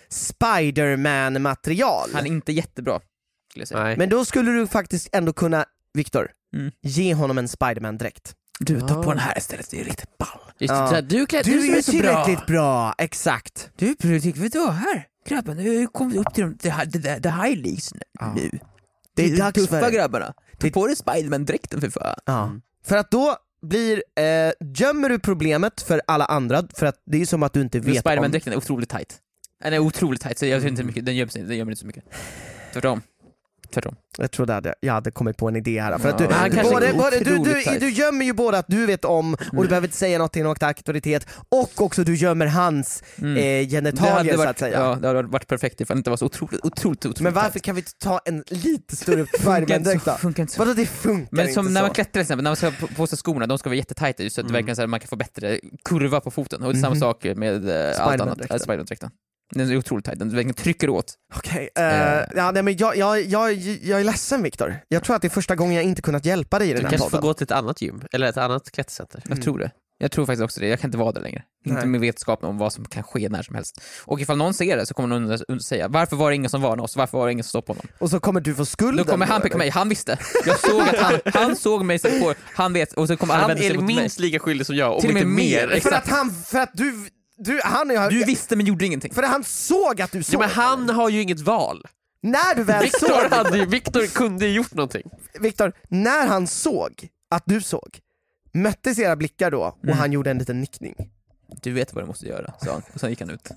Spider-Man-material? Han är inte jättebra, skulle jag säga. Nej. Men då skulle du faktiskt ändå kunna, Viktor, Mm. ge honom en Spider-Man-dräkt. Du, ta Ja. på den här istället, det är riktigt ball. Just Ja. det, så här, du, klä, Du, du, som är är så bra. tillräckligt bra. Exakt. Du, politik, vet du vad? Här, grabben, nu kommer vi upp till de, the, the, the, the high leagues nu. Ja. nu. Det är De dags tuffa för... grabbarna. Ta på dig Spiderman-dräkten för fan. Ja. För att då blir, eh, gömmer du problemet för alla andra, för att det är som att du inte Men vet om... Spiderman-dräkten är otroligt tight. Den är otroligt tight, så jag tror inte mycket, den gömmer sig- den gömmer inte så mycket. Tvärtom. Tvärtom. Jag trodde att jag, jag hade kommit på en idé här. För att du, Ja, han kanske både, är både, du, otroligt du, tight. du gömmer ju både att du vet om, och du behöver inte säga något till någon auktoritet, och också du gömmer hans Mm. eh, Det hade genitalier så varit, att säga. ja, det hade varit perfekt ifall det inte var så otroligt, otroligt, otroligt Men varför tight. kan vi inte ta en lite större Funkar inte Spiderman-dräkt så- då? funkar inte så. Vadå det funkar Men inte som så? när man klättrar till exempel, när man ska på, på sig skorna, de ska vara jättetajta just så att det verkligen så här, man kan få bättre kurva på foten. Och det är samma Mhm. sak med eh, allt annat. Spiderman-dräkten. Ja, Spiderman-dräkten. Den är otroligt tajt, den verkligen trycker åt. Okej, eh, ja, nej, men jag, jag, jag, jag är ledsen Viktor. Jag tror att det är första gången jag inte kunnat hjälpa dig i Du den här kanske får podden. gå till ett annat gym, eller ett annat klättercenter. Jag tror det. Jag tror faktiskt också det. Jag kan inte vara där längre. Nej. Inte med vetskapen om vad som kan ske när som helst. Och ifall någon ser det så kommer någon und- säga, varför var det ingen som varnade oss? Varför var det ingen som stoppade honom? Och så kommer du få skulden. Då kommer han eller? peka mig, han visste. Jag såg att han, han såg mig så på, han vet, och så kommer alla Han vända sig är mot mig. minst lika skyldig som jag, om Till och inte med mer. mer. För Exakt. att han, för att du, du han är, Du visste men gjorde ingenting. för att han såg att du såg. Ja, men han har ju inget val. När du väl Viktor, såg, hade, ju- Viktor kunde ju gjort någonting. Viktor, när han såg att du såg, möttes era blickar då och Mm. han gjorde en liten nickning. Du vet vad du måste göra, sa han. Och sen gick han ut.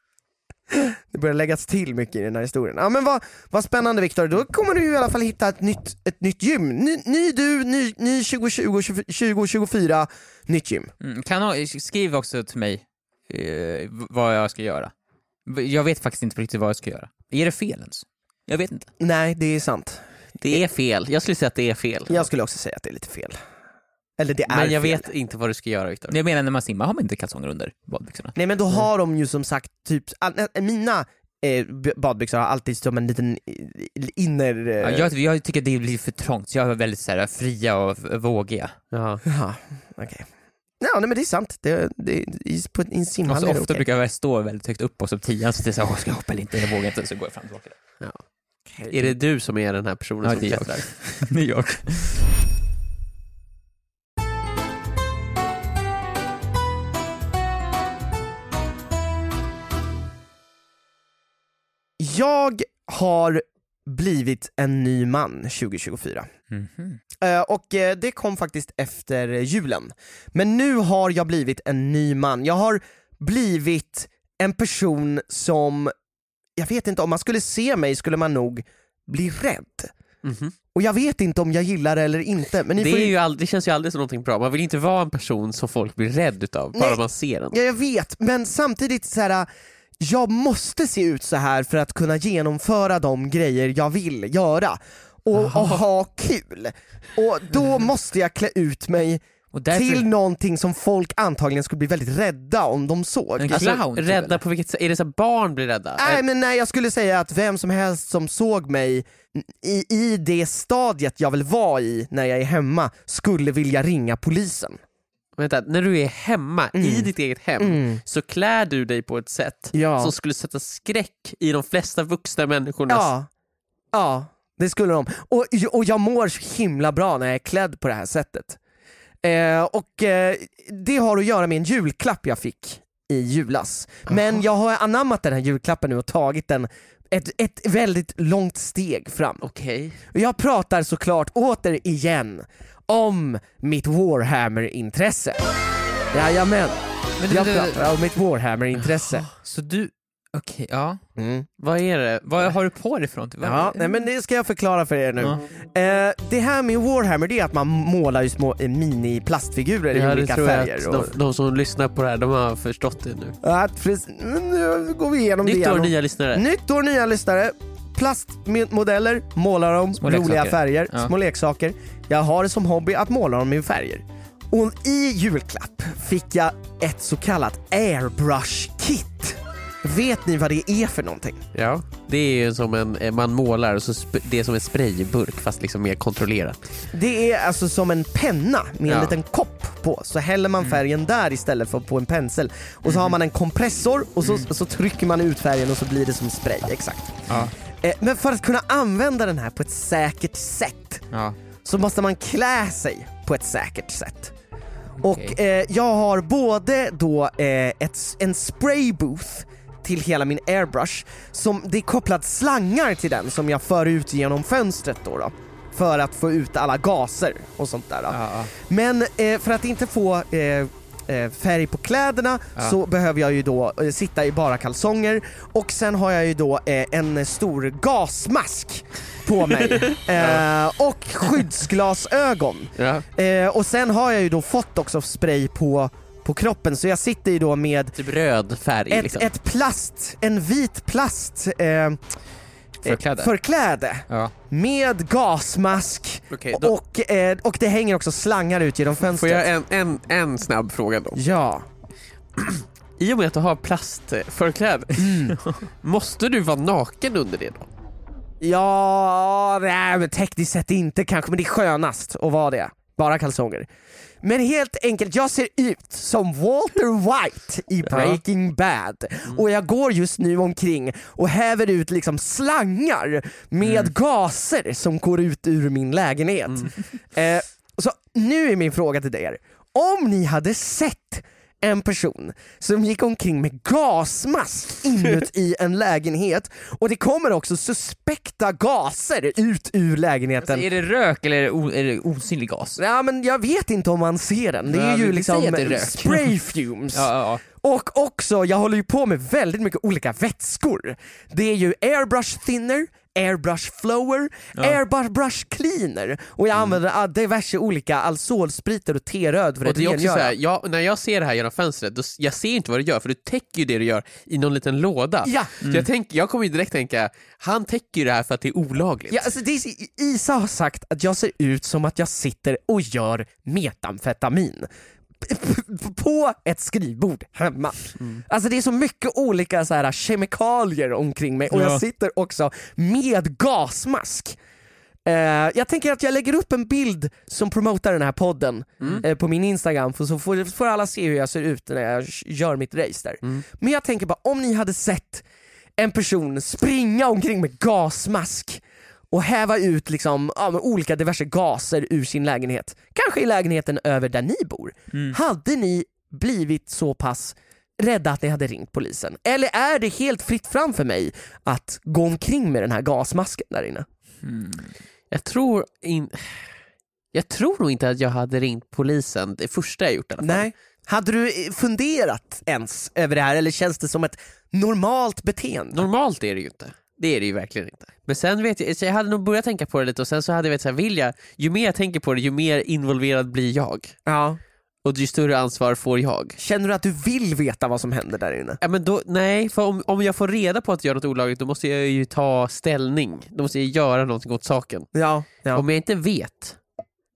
Det börjar läggas till mycket i den här historien. Ja men vad, vad spännande Viktor, då kommer du i alla fall hitta ett nytt, ett nytt gym. Ny, ny du, ny, ny tjugo tjugo, tjugo tjugofyra, nytt gym. Mm. Kan ha, skriv också till mig eh, vad jag ska göra. Jag vet faktiskt inte riktigt vad jag ska göra. Är det fel ens? Jag vet inte. Nej, det är sant. Det är fel. Jag skulle säga att det är fel. Jag skulle också säga att det är lite fel. Eller det är Men jag fel. vet inte vad du ska göra, Viktor. Jag menar när man simmar har man inte kalsonger under badbyxorna. Nej men då har de ju som sagt typ, all, äh, mina eh, b- badbyxor har alltid som en liten eh, inner... Eh, Ja, jag, jag tycker det blir för trångt, så jag är väldigt så här, fria och v- vågiga. Ja. Jaha, okej. Ja nej, men det är sant, det, det, i, på, i en Och simhall så är det ofta okej. brukar jag stå väldigt högt upp och så tian så det är så här, "Åh, ska jag hoppa eller inte, jag vågar inte", så går jag fram och tillbaka. Är det du som är den här personen Ja, som det är jag. klättrar? New York. Jag har blivit en ny man tjugo tjugofyra. Mhm. Eh, och eh, det kom faktiskt efter julen. Men nu har jag blivit en ny man. Jag har blivit en person som, jag vet inte, om man skulle se mig skulle man nog bli rädd. Mhm. Och jag vet inte om jag gillar det eller inte. Men ni Det, får är ju... ju aldrig, det känns ju aldrig som någonting bra. Man vill inte vara en person som folk blir rädd utav, bara Nej. man ser den. Ja, jag vet, men samtidigt så här. Jag måste se ut så här för att kunna genomföra de grejer jag vill göra och, och ha kul. Och då måste jag klä ut mig Och därför... till någonting som folk antagligen skulle bli väldigt rädda om de såg. En Alltså, clown, typ, rädda eller? på vilket sätt? Är det så att barn blir rädda? Nej men nej, jag skulle säga att vem som helst som såg mig i, i det stadiet jag vill vara i när jag är hemma skulle vilja ringa polisen. Vänta, när du är hemma Mm. i ditt eget hem Mm. så klär du dig på ett sätt Ja. som skulle sätta skräck i de flesta vuxna människornas... Ja, ja det skulle de. Och, och jag mår så himla bra när jag är klädd på det här sättet. Eh, och eh, det har att göra med en julklapp jag fick i julas. Men jag har anammat den här julklappen nu och tagit den ett, ett väldigt långt steg fram. Okej. Och jag pratar såklart återigen om mitt Warhammer-intresse. Jajamän, Men jag du- pratar om mitt Warhammer-intresse. Så du, okej, ja. Mm. Vad är det? Vad har du på dig för någonting? Vad- Ja, nej, men det ska jag förklara för er nu. Ja. Eh, det här med Warhammer, det är att man målar ju små eh, mini-plastfigurer Ja, i det olika tror jag färger. att Och, de, de som lyssnar på det här, de har förstått det nu. ja, precis. Men nu går vi igenom det Nytt igen. år, nya lyssnare. Nytt år, nya lyssnare. Plastmodeller, målar dem, Små roliga leksaker. färger, Ja. små leksaker. Jag har det som hobby att måla dem i färger. Och i julklapp fick jag ett så kallat airbrush-kit. Vet ni vad det är för någonting? Ja. Det är ju som en, eh, man målar och så sp- det är som en sprayburk fast liksom mer kontrollerat. Det är alltså som en penna med en Ja. liten kopp på. Så häller man färgen där istället för på en pensel. Och så har man en kompressor och så, så trycker man ut färgen och så blir det som spray. Exakt. Ja. Eh, men för att kunna använda den här på ett säkert sätt Ja. så måste man klä sig på ett säkert sätt. Och Okej. eh, jag har både då eh, ett, en spraybooth till hela min airbrush, som det är kopplat slangar till den som jag för ut genom fönstret då, då för att få ut alla gaser och sånt där då. Ja. Men eh, för att inte få eh, eh, färg på kläderna Ja. så behöver jag ju då eh, sitta i bara kalsonger, och sen har jag ju då eh, en stor gasmask på mig eh, och skyddsglasögon. Ja. Eh, och sen har jag ju då fått också spray på, på kroppen, så jag sitter ju då med Typ röd färg ett, liksom. ett plast, en vit plast eh, Förkläde. förkläde Ja. med gasmask. Okej, då- och, eh, och det hänger också slangar ut genom Får fönstret. jag en, en, en snabb fråga då? Ja. I och med att du har plastförkläde, måste du vara naken under det då? Ja, nej, men tekniskt sett inte kanske, men det är skönast att vara det. Bara kalsonger. Men helt enkelt, jag ser ut som Walter White i Breaking Bad. Och jag går just nu omkring och häver ut liksom slangar med gaser som går ut ur min lägenhet. Eh, så nu är min fråga till er. Om ni hade sett en person som gick omkring med gasmask inuti en lägenhet, och det kommer också suspekta gaser ut ur lägenheten. Alltså, är det rök eller är det, o- är det osynlig gas? Ja, men jag vet inte om man ser den. Det är Ja, ju vi liksom säger att det är rök. spray fumes. Ja, ja, Och också, jag håller ju på med väldigt mycket olika vätskor. Det är ju airbrush thinner, airbrush flower, airbrush cleaner, och jag använder ah, diverse olika alsolspriter och teröd för Och att det är också rengöra. så här, jag, när jag ser det här genom fönstret, då, jag ser inte vad du gör, för du täcker ju det du gör i någon liten låda. Ja. Så jag, tänker, jag kommer ju direkt tänka, han täcker ju det här för att det är olagligt. Ja, alltså det är, Isa har sagt att jag ser ut som att jag sitter och gör metamfetamin p- p- på ett skrivbord hemma. Alltså det är så mycket olika så här kemikalier omkring mig, och Ja. jag sitter också med gasmask. Eh, jag tänker att jag lägger upp en bild som promotar den här podden eh, på min Instagram, för så får, får alla se hur jag ser ut när jag gör mitt race där. Men jag tänker bara, om ni hade sett en person springa omkring med gasmask och häva ut liksom, ja, med olika diverse gaser ur sin lägenhet, kanske i lägenheten över där ni bor, hade ni blivit så pass rädda att ni hade ringt polisen? Eller är det helt fritt fram för mig att gå omkring med den här gasmasken där inne? Jag tror in... Jag tror nog inte att jag hade ringt polisen det första jag gjort i alla fall. Nej. Hade du funderat ens över det här, eller känns det som ett normalt beteende? Normalt är det ju inte. Det är det ju verkligen inte. Men sen vet jag, så jag hade nog börjat tänka på det lite, och sen så hade jag vet så här, vill jag, ju mer jag tänker på det, ju mer involverad blir jag. Ja. Och ju större ansvar får jag. Känner du att du vill veta vad som händer där inne? Ja, men då, nej, för om, om jag får reda på att jag gör något olagligt, då måste jag ju ta ställning. Då måste jag göra någonting åt saken. Ja, ja. Om jag inte vet,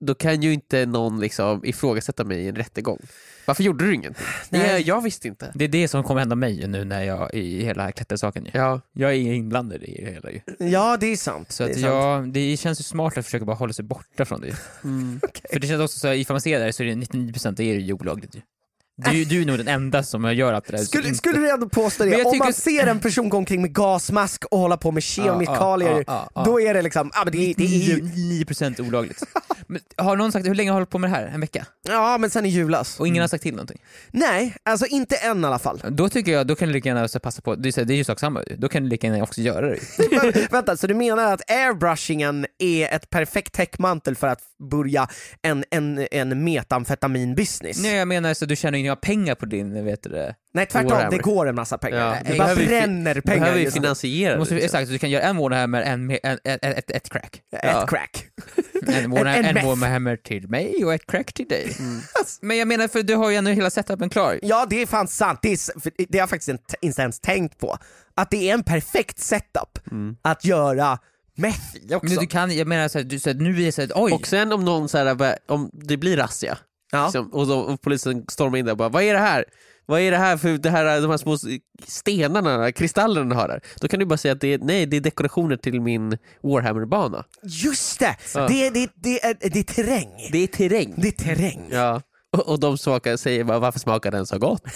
då kan ju inte någon liksom ifrågasätta mig i en rättegång. Varför gjorde du ingenting? Nej. Jag, jag visste inte. Det är det som kommer hända mig nu när jag i hela klättersaken. Ja. Jag är inblandad i det hela ju. Ja, det är sant. Så det, att är sant. jag, det känns ju smart att försöka bara hålla sig borta från det ju. Mm. För det känns också så, ifall man ser det här så är det nittionio procent det är ju olagligt ju. Du, du är nog den enda som gör allt det där. Skulle, inte... skulle du ändå påstå Men det? jag Om tycker- man ser en person gå omkring med gasmask och hålla på med kemikalier, Ja, ja, ja, ja. då är det liksom, ja men det, det är ju... nio procent olagligt. Men har någon sagt, hur länge har du hållit på med det här? En vecka? Ja, men sen i julas. Och ingen har sagt till någonting? Nej, alltså inte än i alla fall. Då tycker jag, då kan du lika gärna så passa på, det är, så- det är ju sak samma, då kan du lika gärna också göra det. Men, vänta, så du menar att airbrushingen är ett perfekt täckmantel för att börja en, en, en metamfetamin-business? Nej, jag menar så du tjänar ju inga pengar på din, vet du det. Nej, tvärtom, Warhammer. det går en massa pengar. Ja, Det du bara behöver ju fi- bränner Du pengar. behöver ju just nu. finansiera Du måste, det. exakt, så du kan göra en Warhammer, en, en, en, ett, ett, ett crack. Ett Ja. crack. En Warhammer, en en meth. Warhammer till mig och ett crack till dig. Men jag menar, för du har ju ändå hela setupen klar. Ja, det är fan sant. Det, är, s- för det har jag faktiskt inte, inte ens tänkt på. Att det är en perfekt setup att göra meth i också. Men du kan, jag menar så här, du, så här, nu är det så här, oj. Och sen om någon så här, om det blir razzia Ja. liksom, och, de, och polisen stormar in där och bara, vad är det här? Vad är det här för det här, de här små stenarna, kristallerna du har där? Då kan du bara säga att det är, nej, det är dekorationer till min Warhammer-bana. Just det! Ja. Det, är- det, det, är, det är terräng. Det är terräng. Det är terräng. Ja. Och, och de smakar, säger bara, varför smakar den så gott?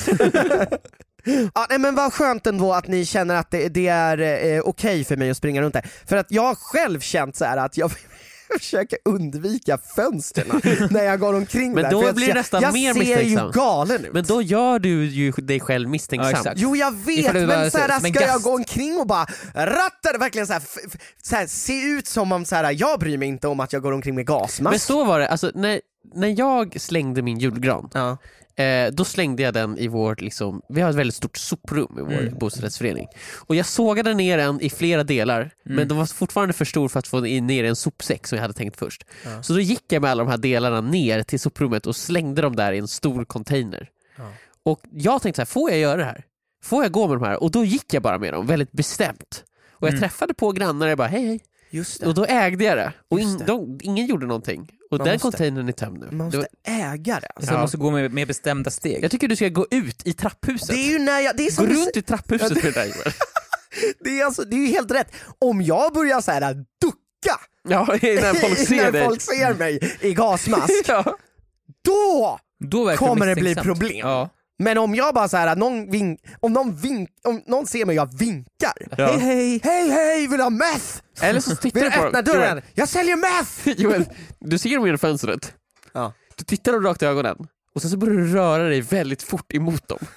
Ja, nej, men vad skönt ändå att ni känner att det, det är eh, okej för mig att springa runt där. För att jag har själv känt så här att jag försöker undvika fönstren när jag går omkring Men där. då För jag blir det ser- nästan jag mer ser ju misstänksam. galen ut. Men då gör du ju dig själv misstänksam. Ja, exakt. Jo, jag vet, Ifall du bara men så här, som en ska jag gast. gå omkring och bara rattar verkligen så här, f- f- så här, se ut som om så här, jag bryr mig inte om att jag går omkring med gasmask. Men så var det, alltså, när, när jag slängde min julgran, Ja. eh, då slängde jag den i vårt, liksom, vi har ett väldigt stort soprum i vår Mm. bostadsrättsförening. Och jag sågade ner den i flera delar, Mm. men den var fortfarande för stor för att få in ner i en sopsäck som jag hade tänkt först. Ja. Så då gick jag med alla de här delarna ner till soprummet och slängde dem där i en stor container. Ja. Och jag tänkte så här, får jag göra det här? Får jag gå med de här? Och då gick jag bara med dem, väldigt bestämt. Och jag Mm. träffade på grannar och jag bara, hej hej. Just det. Och då ägde jag det. Och in, Just det. de, ingen gjorde någonting. Och Man den måste- containern är tömd nu. Man Det måste var, äga det. Så Alltså. man måste gå med, med bestämda steg. jag tycker du ska gå ut i trapphuset. Det är ju när jag, det är Gå som du runt i trapphuset med det där, Joel. Det är, alltså, det är ju helt rätt. Om jag börjar så här ducka Ja, när folk ser när dig. folk ser mig i gasmask, Ja. då Då verkar kommer det bli misstänksamt. problem. Ja. Men om jag bara så här, någon vink, om, någon vink, om någon ser mig och jag vinkar. Ja. Hej hej, hej hej, vill du ha meth? Eller så tittar Vill du du på öppna dem. dörren? Joel, Jag säljer meth! Joel, du ser dem genom fönstret. Ja. Du tittar dem rakt i ögonen. Och sen så börjar du röra dig väldigt fort emot dem.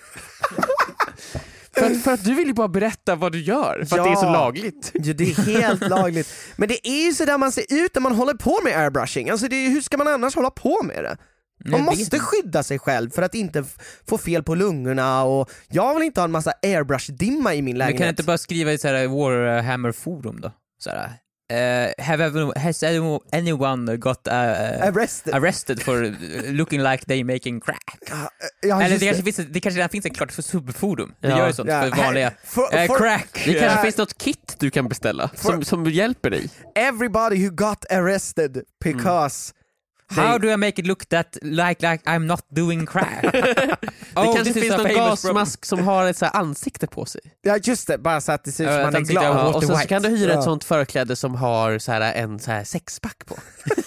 för, att, för att du vill ju bara berätta vad du gör. För att det är så Ja. lagligt. Ja, det är helt lagligt. Men det är ju så där man ser ut när man håller på med airbrushing. Alltså det är, hur ska man annars hålla på med det? Man Jag vet måste inte. skydda sig själv för att inte f- få fel på lungorna, och jag vill inte ha en massa airbrush-dimma i min Men lägenhet. kan jag inte bara skriva i så här Warhammer-forum då? Så här, eh, have everyone, has anyone, anyone got uh, uh, Arrested. arrested for uh, looking like they making crack? Ja, ja, Eller just det kanske, finns, det kanske redan finns ett klart subforum. Det Ja. gör ju sånt Ja. för vanliga. For- Eh, for- crack! Det kanske Ja. finns något kit du kan beställa som, som hjälper dig. Everybody who got arrested because How do I make it look that like, like I'm not doing crack? Det Oh, kanske this is finns a någon famous gasmask som har ett så här ansikte på sig. Ja just det, bara så att det ser ut Ja, som jag man är tänkte glad. jag- Ja, och Walter sen så White. kan du hyra Ja. ett sånt förkläde som har så här en så här sexpack på.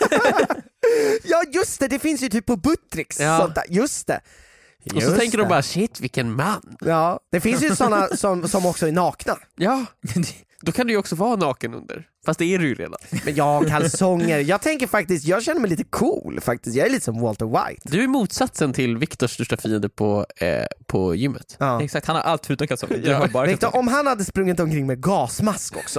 Ja just det, det finns ju typ på Buttricks. Ja. Sånt där. Just det. Och så Just tänker de det. bara, shit vilken man. Ja, det finns ju såna som, som också är nakna. Ja, då kan du ju också vara naken under. Fast det är du ju redan. Men jag har kalsonger. Jag tänker faktiskt, jag känner mig lite cool faktiskt. Jag är lite som Walter White. Du är motsatsen till Viktors största fiende på, eh, på gymmet. Ja. Exakt, han har allt förutom kalsonger. Ja. Jag har bara Victor, kalsonger. om han hade sprungit omkring med gasmask också,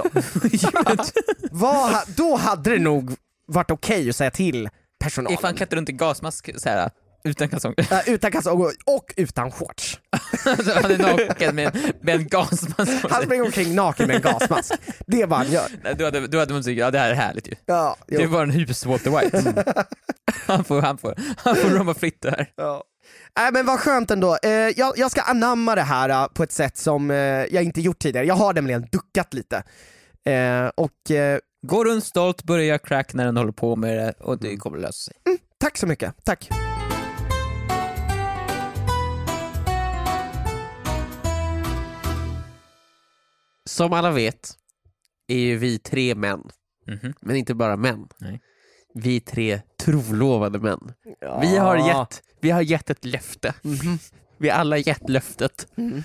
vad, ha- då hade det nog varit okej att säga till personalen. Ifall han klättrar runt i gasmask så här, utan kalsonger. Äh, utan kalsonger och utan shorts. Så han är naken med, med en gasmask på Han sig. springer omkring naken med en gasmask. Det är vad han gör. Nej, Du hade, du hade man tyckt, ja det här är härligt ju. Ja, jo. Det var en hus Walter White. Han får, han får, han får roma fritt det här. Ja. Nej men vad skönt ändå. Eh, jag, jag ska anamma det här eh, på ett sätt som eh, jag inte gjort tidigare. Jag har nämligen duckat lite. Eh, och eh, Gå runt stolt, börja crack när den håller på med det och det kommer lösa sig. Mm, tack så mycket, tack. Som alla vet är ju vi tre män. Mm-hmm. Men inte bara män. Nej. Vi tre trolovade män. Ja. Vi har gett, vi har gett ett löfte. Mm-hmm. Vi har alla gett löftet. Mm.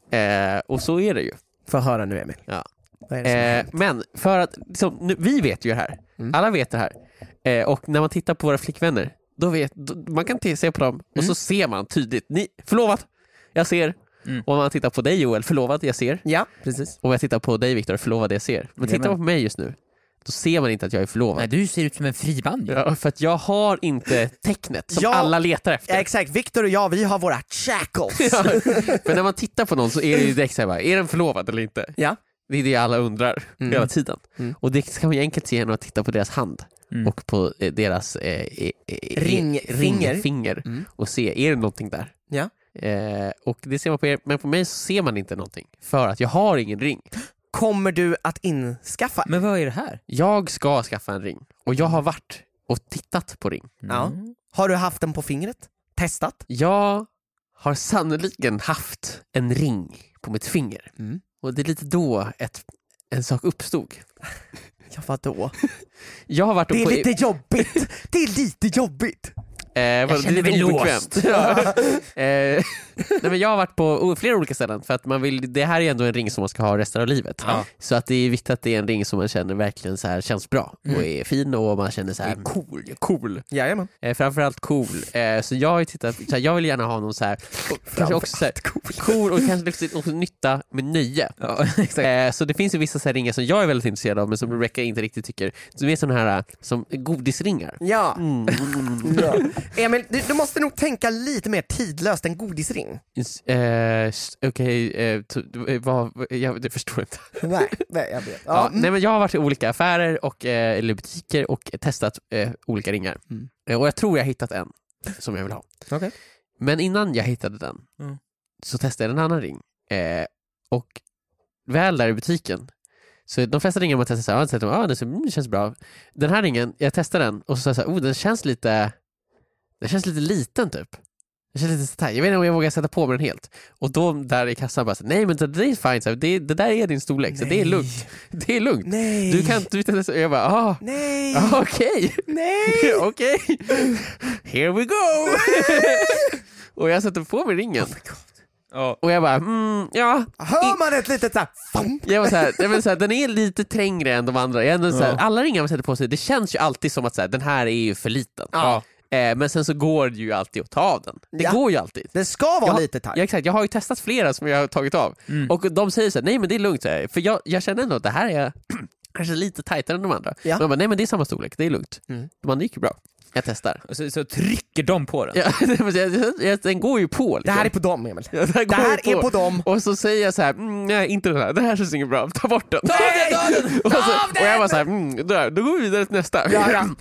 Eh, och så är det ju. Får höra nu, Emil. Ja. Vad är det som har Eh, hänt? men för att liksom, nu, vi vet ju det här. Mm. Alla vet det här. Eh, och när man tittar på våra flickvänner, då vet då, man kan t- se på dem och Mm. så ser man tydligt. Ni, förlovat, jag ser. Mm. Och om man tittar på dig Joel, förlovat, jag ser. Ja, precis. Och om jag tittar på dig Viktor, förlovad, jag ser. Men tittar man på mig just nu, då ser man inte att jag är förlovad. Nej, du ser ut som en friban. Ja, för att jag har inte tecknet som Ja. alla letar efter. Ja, exakt, Victor och jag, vi har våra shackles. Ja. För när man tittar på någon så är det ju direkt så här, bara, är den förlovad eller inte? Ja. Det är det alla undrar Mm. hela tiden. Mm. Och det kan man ju enkelt se genom att titta på deras hand Mm. och på eh, deras eh, eh, eh, Ringfinger. ringfinger Mm. och se, är det någonting där? Ja. Eh, och det ser man på er, men på mig så ser man inte någonting för att jag har ingen ring. Kommer du att inskaffa? Men vad är det här? Jag ska skaffa en ring och jag har varit och tittat på ring. Ja. Mm. Har du haft den på fingret? Testat? Jag har sannoliken haft en ring på mitt finger. Mm. Och det är lite då ett, en sak uppstod. Ja, vadå? Jag har varit Det är på... lite jobbigt. Det är lite jobbigt. Eh, jag känner mig låst. Ja. eh, nej, men jag har varit på o- flera olika ställen för att man vill, det här är ändå en ring som man ska ha resten av livet. Ja. Så att det är viktigt att det är en ring som man känner verkligen så här känns bra och Mm. är fin och man känner så här Mm. cool, cool. Jajamän. Eh, framförallt cool. Eh, så jag har ju tittat, så här, jag vill gärna ha någon så här kanske också så här, cool och kanske också, också nytta med nöje. Ja, exakt. Eh, så det finns ju vissa så här ringar som jag är väldigt intresserad av men som Rebecca inte riktigt tycker. Så det är sådana här som godisringar. Ja. Mm. Ja. Emil, du, du måste nog tänka lite mer tidlöst än godisring. Eh, s- Okej, eh, t- eh, vad, jag det förstår inte. Nej, nej, jag vet. Ja, Ja, mm. nej, men jag har varit i olika affärer och, eh, eller butiker och testat eh, olika ringar. Mm. Eh, och jag tror jag har hittat en som jag vill ha. Okej. Men innan jag hittade den Mm. så testade jag en annan ring. Eh, och väl där i butiken så de flesta ringar man testar så här, ja, de, ah, det, mm, det känns bra. Den här ringen, jag testade den och så sa jag så här, oh, den känns lite den känns lite liten typ. Den känns lite så här, jag vet inte om jag vågar sätta på mig den helt. Och då där i kassan bara så, nej men det, det är fine, så här, det, det där är din storlek, så det är lugnt. Det är lugnt. Nej. Du kan inte testa. Jag bara, ah, Nej. ah, okej. Nej. Okej. Here we go. Och jag sätter på mig ringen. Ja. Och jag bara, mm, ja. Hör man ett litet såhär fam? Jag var så här, jag var så här, den är lite trängre än de andra. Jag är ändå så här, Ja. alla ringar man sätter på sig, det känns ju alltid som att så här, den här är ju för liten. Ja. Eh, men sen så går det ju alltid att ta av den. Det Ja. går ju alltid. Det ska vara Ja, lite tajt. Ja, exakt. Jag har ju testat flera som jag har tagit av. Mm. Och de säger så här, nej men det är lugnt. Så här. För jag, jag känner ändå att det här är kanske lite tajtare än de andra. Ja. Men jag bara, nej men det är samma storlek, det är lugnt. Mm. De andra gick ju bra. Jag testar. Och så, så trycker de på den. Ja, jag, jag, den går ju på. Liksom. Det här är på dem, Emil. Ja, den Det går här ju är på dem. Och så säger jag så här, mm, nej inte den här, det här känns inget bra, ta bort den. Ta av den, ta av den! Och, så, Ta av och jag den! var så här, mm, där, då går vi vidare till nästa. Ja, ja.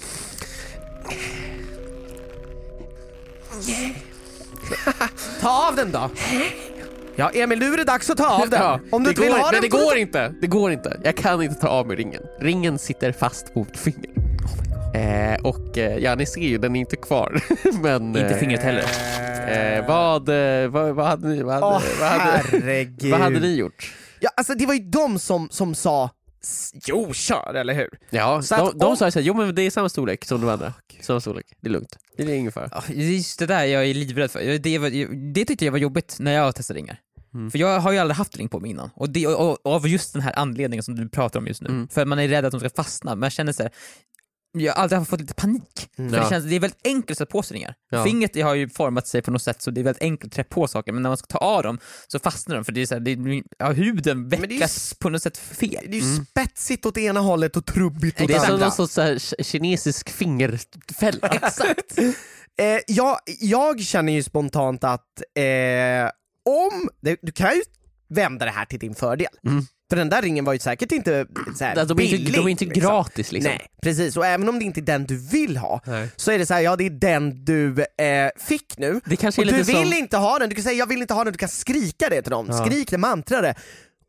Ta av den då. Ja, Emil, nu är det dags att ta av den. Ja, Om du det inte vill går, ha men den det får du går ta- inte. Det går inte. Jag kan inte ta av mig ringen. Ringen sitter fast mot finger. Eh, och eh, ja, ni ser ju, den är inte kvar. Men, Inte eh, fingret heller. Eh, vad, eh, vad, vad hade ni, vad hade, Åh, vad hade, herregud. vad hade ni gjort? Ja, alltså det var ju de som, som sa "S- jo, kör, eller hur? Ja, Så de, att de om- sa så här, jo men det är samma storlek som de andra. Samma storlek, det är lugnt. Det är ingen fara. Ja, just det där jag är livrädd för. Det, var, det tyckte jag var jobbigt när jag testade ringar. Mm. För jag har ju aldrig haft ring på mig innan. Och, det, och, och av just den här anledningen som du pratar om just nu. Mm. För man är rädd att de ska fastna. Men jag känner så här, jag har alltid fått lite panik. Mm. För Ja. det, känns, det är väldigt enkelt att sätta på sig ringar. Ja. Fingret har ju format sig på något sätt så det är väldigt enkelt att trä på saker. Men när man ska ta av dem så fastnar de. För det är så här, det är, ja, huden det är ju väckas på något sätt fel. Det är ju spetsigt åt ena hållet och trubbigt åt Det är det som andra. någon sorts så här, ki- kinesisk fingerfälla. Exakt. Eh, jag, jag känner ju spontant att eh, om, det, du kan ju vända det här till din fördel. Mm. För den där ringen var ju säkert inte så här De är inte, billig, de är inte liksom. gratis liksom. Nej, precis. Och även om det inte är den du vill ha Nej. så är det så här, ja det är den du eh, fick nu. Det kanske Och är du lite vill som... inte ha den, du kan säga jag vill inte ha den, du kan skrika det till dem. Ja. Skrik det, mantra det.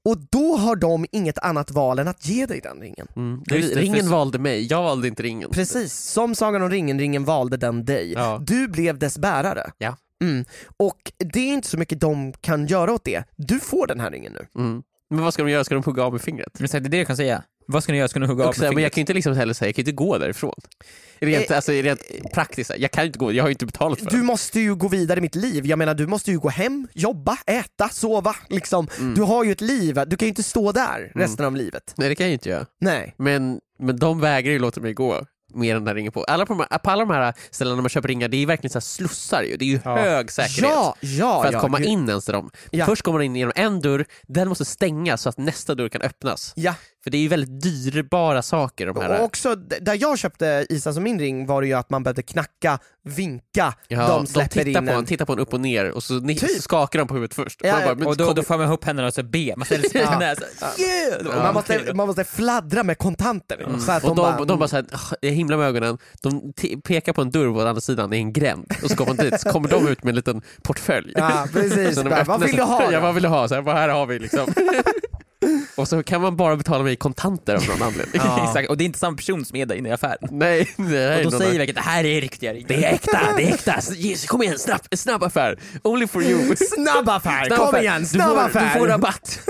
Och då har de inget annat val än att ge dig den ringen. Mm. Det, Just det, ringen för- valde mig, jag valde inte ringen. Precis, som Sagan om ringen, ringen valde den dig. Ja. Du blev dess bärare. Ja. Mm. Och det är inte så mycket de kan göra åt det. Du får den här ringen nu. Mm. Men vad ska de göra? Ska de hugga av med fingret? Men det är det jag kan säga. Vad ska ni göra? Ska ni hugga av Också, med men jag fingret? kan ju inte liksom heller säga, jag kan ju inte gå därifrån. Rent, Eh, alltså, rent praktiskt, jag kan ju inte gå, jag har ju inte betalat för Du det. måste ju gå vidare i mitt liv. Jag menar, du måste ju gå hem, jobba, äta, sova. Liksom. Mm. Du har ju ett liv, du kan ju inte stå där resten av livet. Nej, det kan jag ju inte göra. Nej. Men, men de vägrar ju låta mig gå mer än den här ringen på. Alla på de här, på alla de här ställena när man köper ringar, det är ju verkligen så här slussar ju. Det är ju Ja. hög säkerhet. Ja, ja, för att ja, komma gud. in ens till dem. Ja. Först kommer man in genom en dörr, den måste stängas så att nästa dörr kan öppnas. Ja. För det är ju väldigt dyrbara saker de här. Och också, d- där jag köpte Isa som min ring var det ju att man behövde knacka, vinka, Ja, de de släpper tittar in på en. en, tittar på en upp och ner och så, ni, Typ. så skakar de på huvudet först. Ja, Man bara, ja, men Och då, kom- då får man ihop händerna och så be. Man ställer sig Ja. ner så yeah! Och man, måste, man måste fladdra med kontanter. Mm. Så att och de, de, bara, de bara såhär, himla med ögonen, de t- pekar på en dörr på andra sidan, det är en gränd. Och så kommer man dit, så kommer de ut med en liten portfölj. Ja, precis. Så de Bara, öppnar vad vill så- du ha då? Ja, vad vill du ha? Så här, vad här har vi liksom. Och så kan man bara betala med kontanter av någon anledning. Ja. Exakt, och det är inte samma person som är där inne i affären. Nej, det här är Och då någon säger annan. verket det här är riktiga ringar. Det är äkta, det är äkta. Yes, kom igen, snabb, snabb affär. Only for you. Snabb affär, Snabb kom affär. igen, Du snabb får, affär! du får rabatt.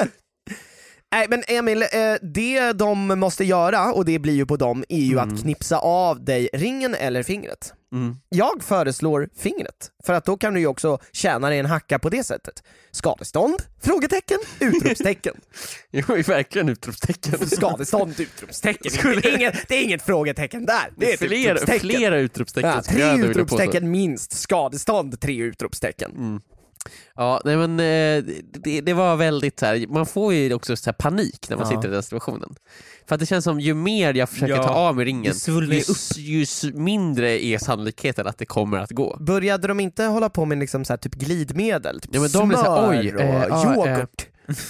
Nej men Emil, eh, det de måste göra, och det blir ju på dem, är ju att knipsa av dig ringen eller fingret. Mm. Jag föreslår fingret, för att då kan du ju också tjäna dig en hacka på det sättet. Skadestånd? Frågetecken? Utropstecken. Det var ju verkligen utropstecken. Skadestånd? Utropstecken. Skulle- Det, är inget, det är inget frågetecken där. Det är ett flera, utropstecken. flera utropstecken. Ja, skulle jag tre ändå vilja påstå. utropstecken minst, skadestånd tre utropstecken. Mm. Ja, nej men eh, det, det var väldigt så här, man får ju också så här panik när man Ja. sitter i den situationen. För att det känns som ju mer jag försöker Ja, ta av mig ringen, det svullnar ju, ju upp. ju s- mindre är sannolikheten att det kommer att gå. Började de inte hålla på med liksom så här, typ glidmedel? Typ Ja, men de blir så här, smör oj, och eh, ja, yoghurt?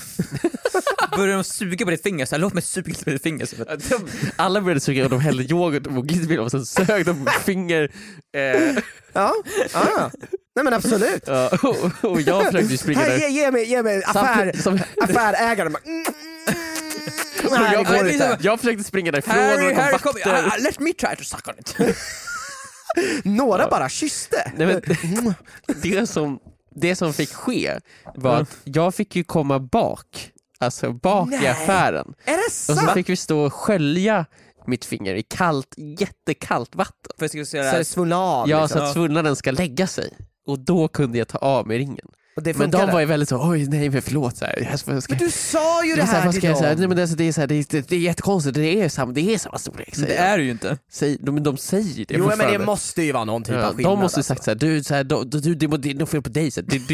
Börjar de suga på ditt finger så här, låt mig suga lite på ditt finger. Så att, De, alla började suga och de hällde yoghurt och glidmedel och sen sög de med finger. Eh, Ja, ja. Nej men absolut. ja, och, och jag försökte ju springa Här, där. ge, ge mig, ge mig affär, Samtidigt som- affärägaren. bara, mm, och Nej, jag, det går jag, inte. jag försökte springa därifrån och Harry, det kom Harry, kom, vakter. uh, let me try to suck on it. Några bara kysste. Nej, men, det, som, det som fick ske var att jag fick ju komma bak, alltså bak i Nej. affären. Är det Och så sant? fick vi stå och skölja mitt finger i kallt, jättekallt vatten. För jag ska säga Så det det här. svullna av. Ja, liksom. så att svullnaden ska lägga sig. Och då kunde jag ta av mig ringen. Och det Men de funkade. var ju väldigt så, oj nej men förlåt. Så här, jag ska, Men du sa ju det det är så här, här vad till ska jag säga? dem. Nej, men det, är så- det, är så här, det, är, det, det är jättekonstigt, det är samma, det är samma storlek. Men det säger jag. är det ju inte. Säg, de, de säger det Jo men det fortfarande. måste ju vara någon typ Ja, av skillnad. de måste ju alltså. sagt såhär, du, så här, du, du, det, det är nog fel på dig. Så här, du, du,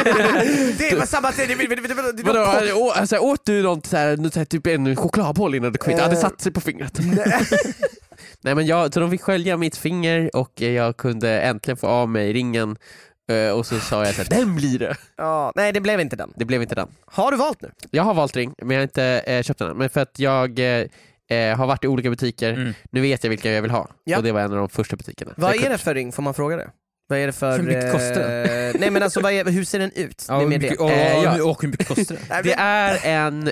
Det var samma tid. Det, det, det, det, det, vadå, var å, alltså, åt du något, så här, nu, så här, typ en chokladboll innan du quit? Eh. Ja, det satt sig på fingret. Nej men jag, så de fick skölja mitt finger och jag kunde äntligen få av mig ringen. eh, Och så sa jag såhär, den blir det. Ja, nej det blev inte den. Det blev inte den. Har du valt nu? Jag har valt ring, men jag har inte eh, köpt den än. Men för att jag eh, eh, har varit i olika butiker. Mm. Nu vet jag vilka jag vill ha. Ja. Och det var en av de första butikerna. Vad Så jag är det för ring? Får man fråga det? Vad är det för... Hur mycket kostar den? Nej men alltså vad är, hur ser den ut? Ja, det är hur mer mycket, det. och, Eh, ja. och hur mycket kostar det? Nej, Det men- är en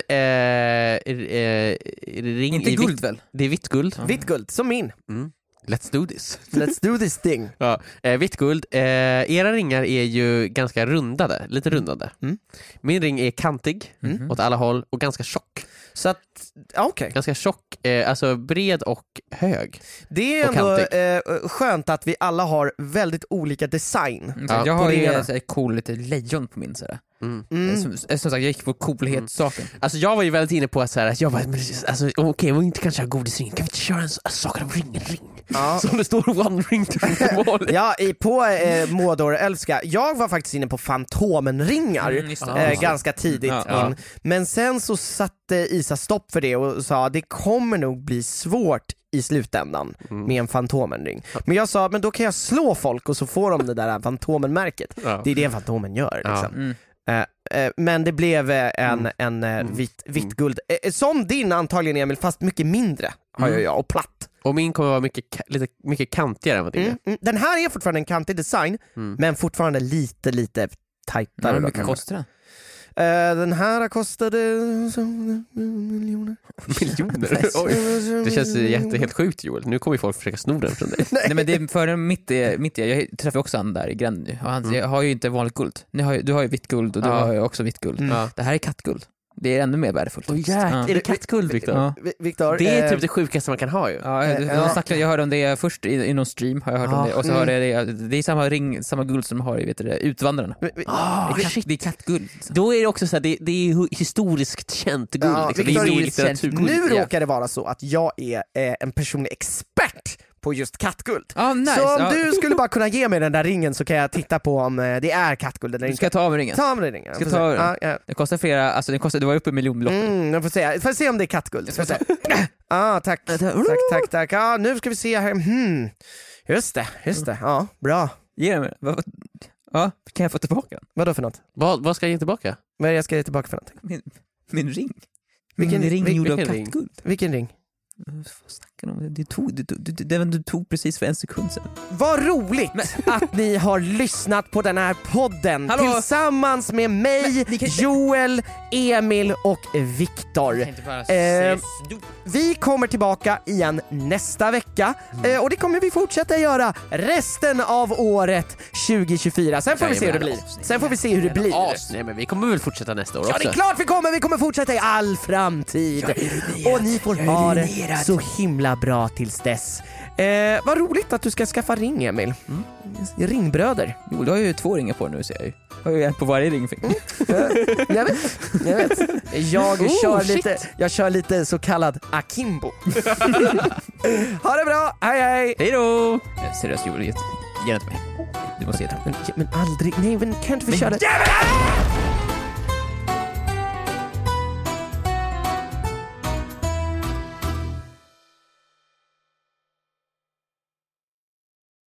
eh, eh, ring Inte i guld vitt, väl? det är vitt guld. Vitt guld, som min. Mm. Let's do this. Let's do this thing. Ja, eh, vitt guld. Eh, era ringar är ju ganska rundade, lite rundade. Mm. Min ring är kantig Mm. åt alla håll och ganska tjock. Så att, ja, okej. Ganska tjock, eh, alltså bred och hög. Det är Och ändå kantig. eh, skönt att vi alla har väldigt olika design. Mm, Ja, så jag på har ju ringarna. ett så här cool lite lejon på min sådär. Mm. Mm. Som, som sagt, jag gick på coolhetssaken. Alltså jag var ju väldigt inne på att så här, att jag bara, men, alltså, okej, okay, om vi inte kan köra godisring, kan vi inte köra en s- Sagan om ringen-ring? Ja. Som det står one ring to mål. Ja, i, på eh, Mådor älska. Jag var faktiskt inne på fantomenringar Mm, just det. eh, Ja. ganska tidigt Ja, ja. in. Men sen så satte Isa stopp för det och sa det kommer nog bli svårt i slutändan Mm. med en fantomenring. Men jag sa, men då kan jag slå folk och så får de det där fantomenmärket. Ja. Det är det fantomen gör Ja. liksom. Mm. Eh, eh, men det blev eh, en, Mm. en eh, Mm. vitt, vitt guld. Eh, som din antagligen Emil, fast mycket mindre har Mm. jag, jag och platt. Och min kommer vara mycket, ka- lite, mycket kantigare än vad din är. Mm. Mm. Den här är fortfarande en kantig design, Mm. men fortfarande lite, lite Ja, tajtare. hur då, mycket kanske. kostar det? den här kostade miljoner. Miljoner? Oj. Det känns jätte, helt sjukt, Joel. Nu kommer folk försöka sno den från dig. Nej, men det är för mitt, mitt jag träffar också han där i gränd. Och han mm. jag har ju inte vanligt guld. Ni har, du har ju vitt guld och du ja. har ju också vitt guld. Mm. Det här är kattguld. Det är ännu mer värdefullt. Oh, ja. Är det kattguld, Viktor? Ja. Victor, det är eh, typ det sjukaste man kan ha ju. Ja, jag, jag, snackade, jag hörde om det först i, i någon stream har jag hört ah, om det. Och så mm. hörde jag det, det är samma ring, samma guld som de har i vet du, Utvandrarna. Ah, det, är katt, det är kattguld. Då är det också så här, det, det är historiskt känt guld. Ja, liksom. Victor, det är litteraturguld. Nu råkar det vara så att jag är eh, en personlig expert på just kattguld. Ah, nice. Så om ah. du skulle bara kunna ge mig den där ringen så kan jag titta på om det är kattguld eller inte. Du ska ta av ringen. Ta av mig ringen. Ska ta av ah, ja. Det kostar flera, alltså det kostar, det var uppe i miljonbelopp. Mm, jag får se. Jag får se om det är kattguld. Jag får se. ah, tack. tack, tack, tack. Ah, nu ska vi se här. Hmm. Just det, just det. Ja, bra. Ge mig. Ja, kan jag få tillbaka den? Vadå för något? Vad, vad ska jag ge tillbaka? Vad är det jag ska ge tillbaka för någonting? Min, min ring. Vilken min ring vil, gjord av ring? kattguld. Vilken ring? Du tog, du, du, du, du tog precis för en sekund sedan. Vad roligt men, att ni har lyssnat på den här podden. Hallå? Tillsammans med mig, men, kan... Joel, Emil och Viktor. Eh, vi kommer tillbaka igen nästa vecka mm. eh, och det kommer vi fortsätta göra resten av året tjugo tjugofyra. Sen får vi se hur det blir. Sen får vi se hur det blir. Nej, men vi kommer väl fortsätta nästa år också. Ja, det är klart vi kommer. Vi kommer fortsätta i all framtid. Och ni får ha det så himla bra tills dess. Eh, vad roligt att du ska skaffa ring, Emil. Mm. Ringbröder. Jo, du har ju två ringar på nu, ser jag ju. Jag har ju en på varje ringfinger. Mm. jag vet, jag vet. Jag, oh, kör lite, jag kör lite så kallad akimbo. Ha det bra, hej hej. Hej då. Seriöst, Joel, ge det till mig. Du måste ge det. Men, men aldrig, nej men kan inte vi men köra det?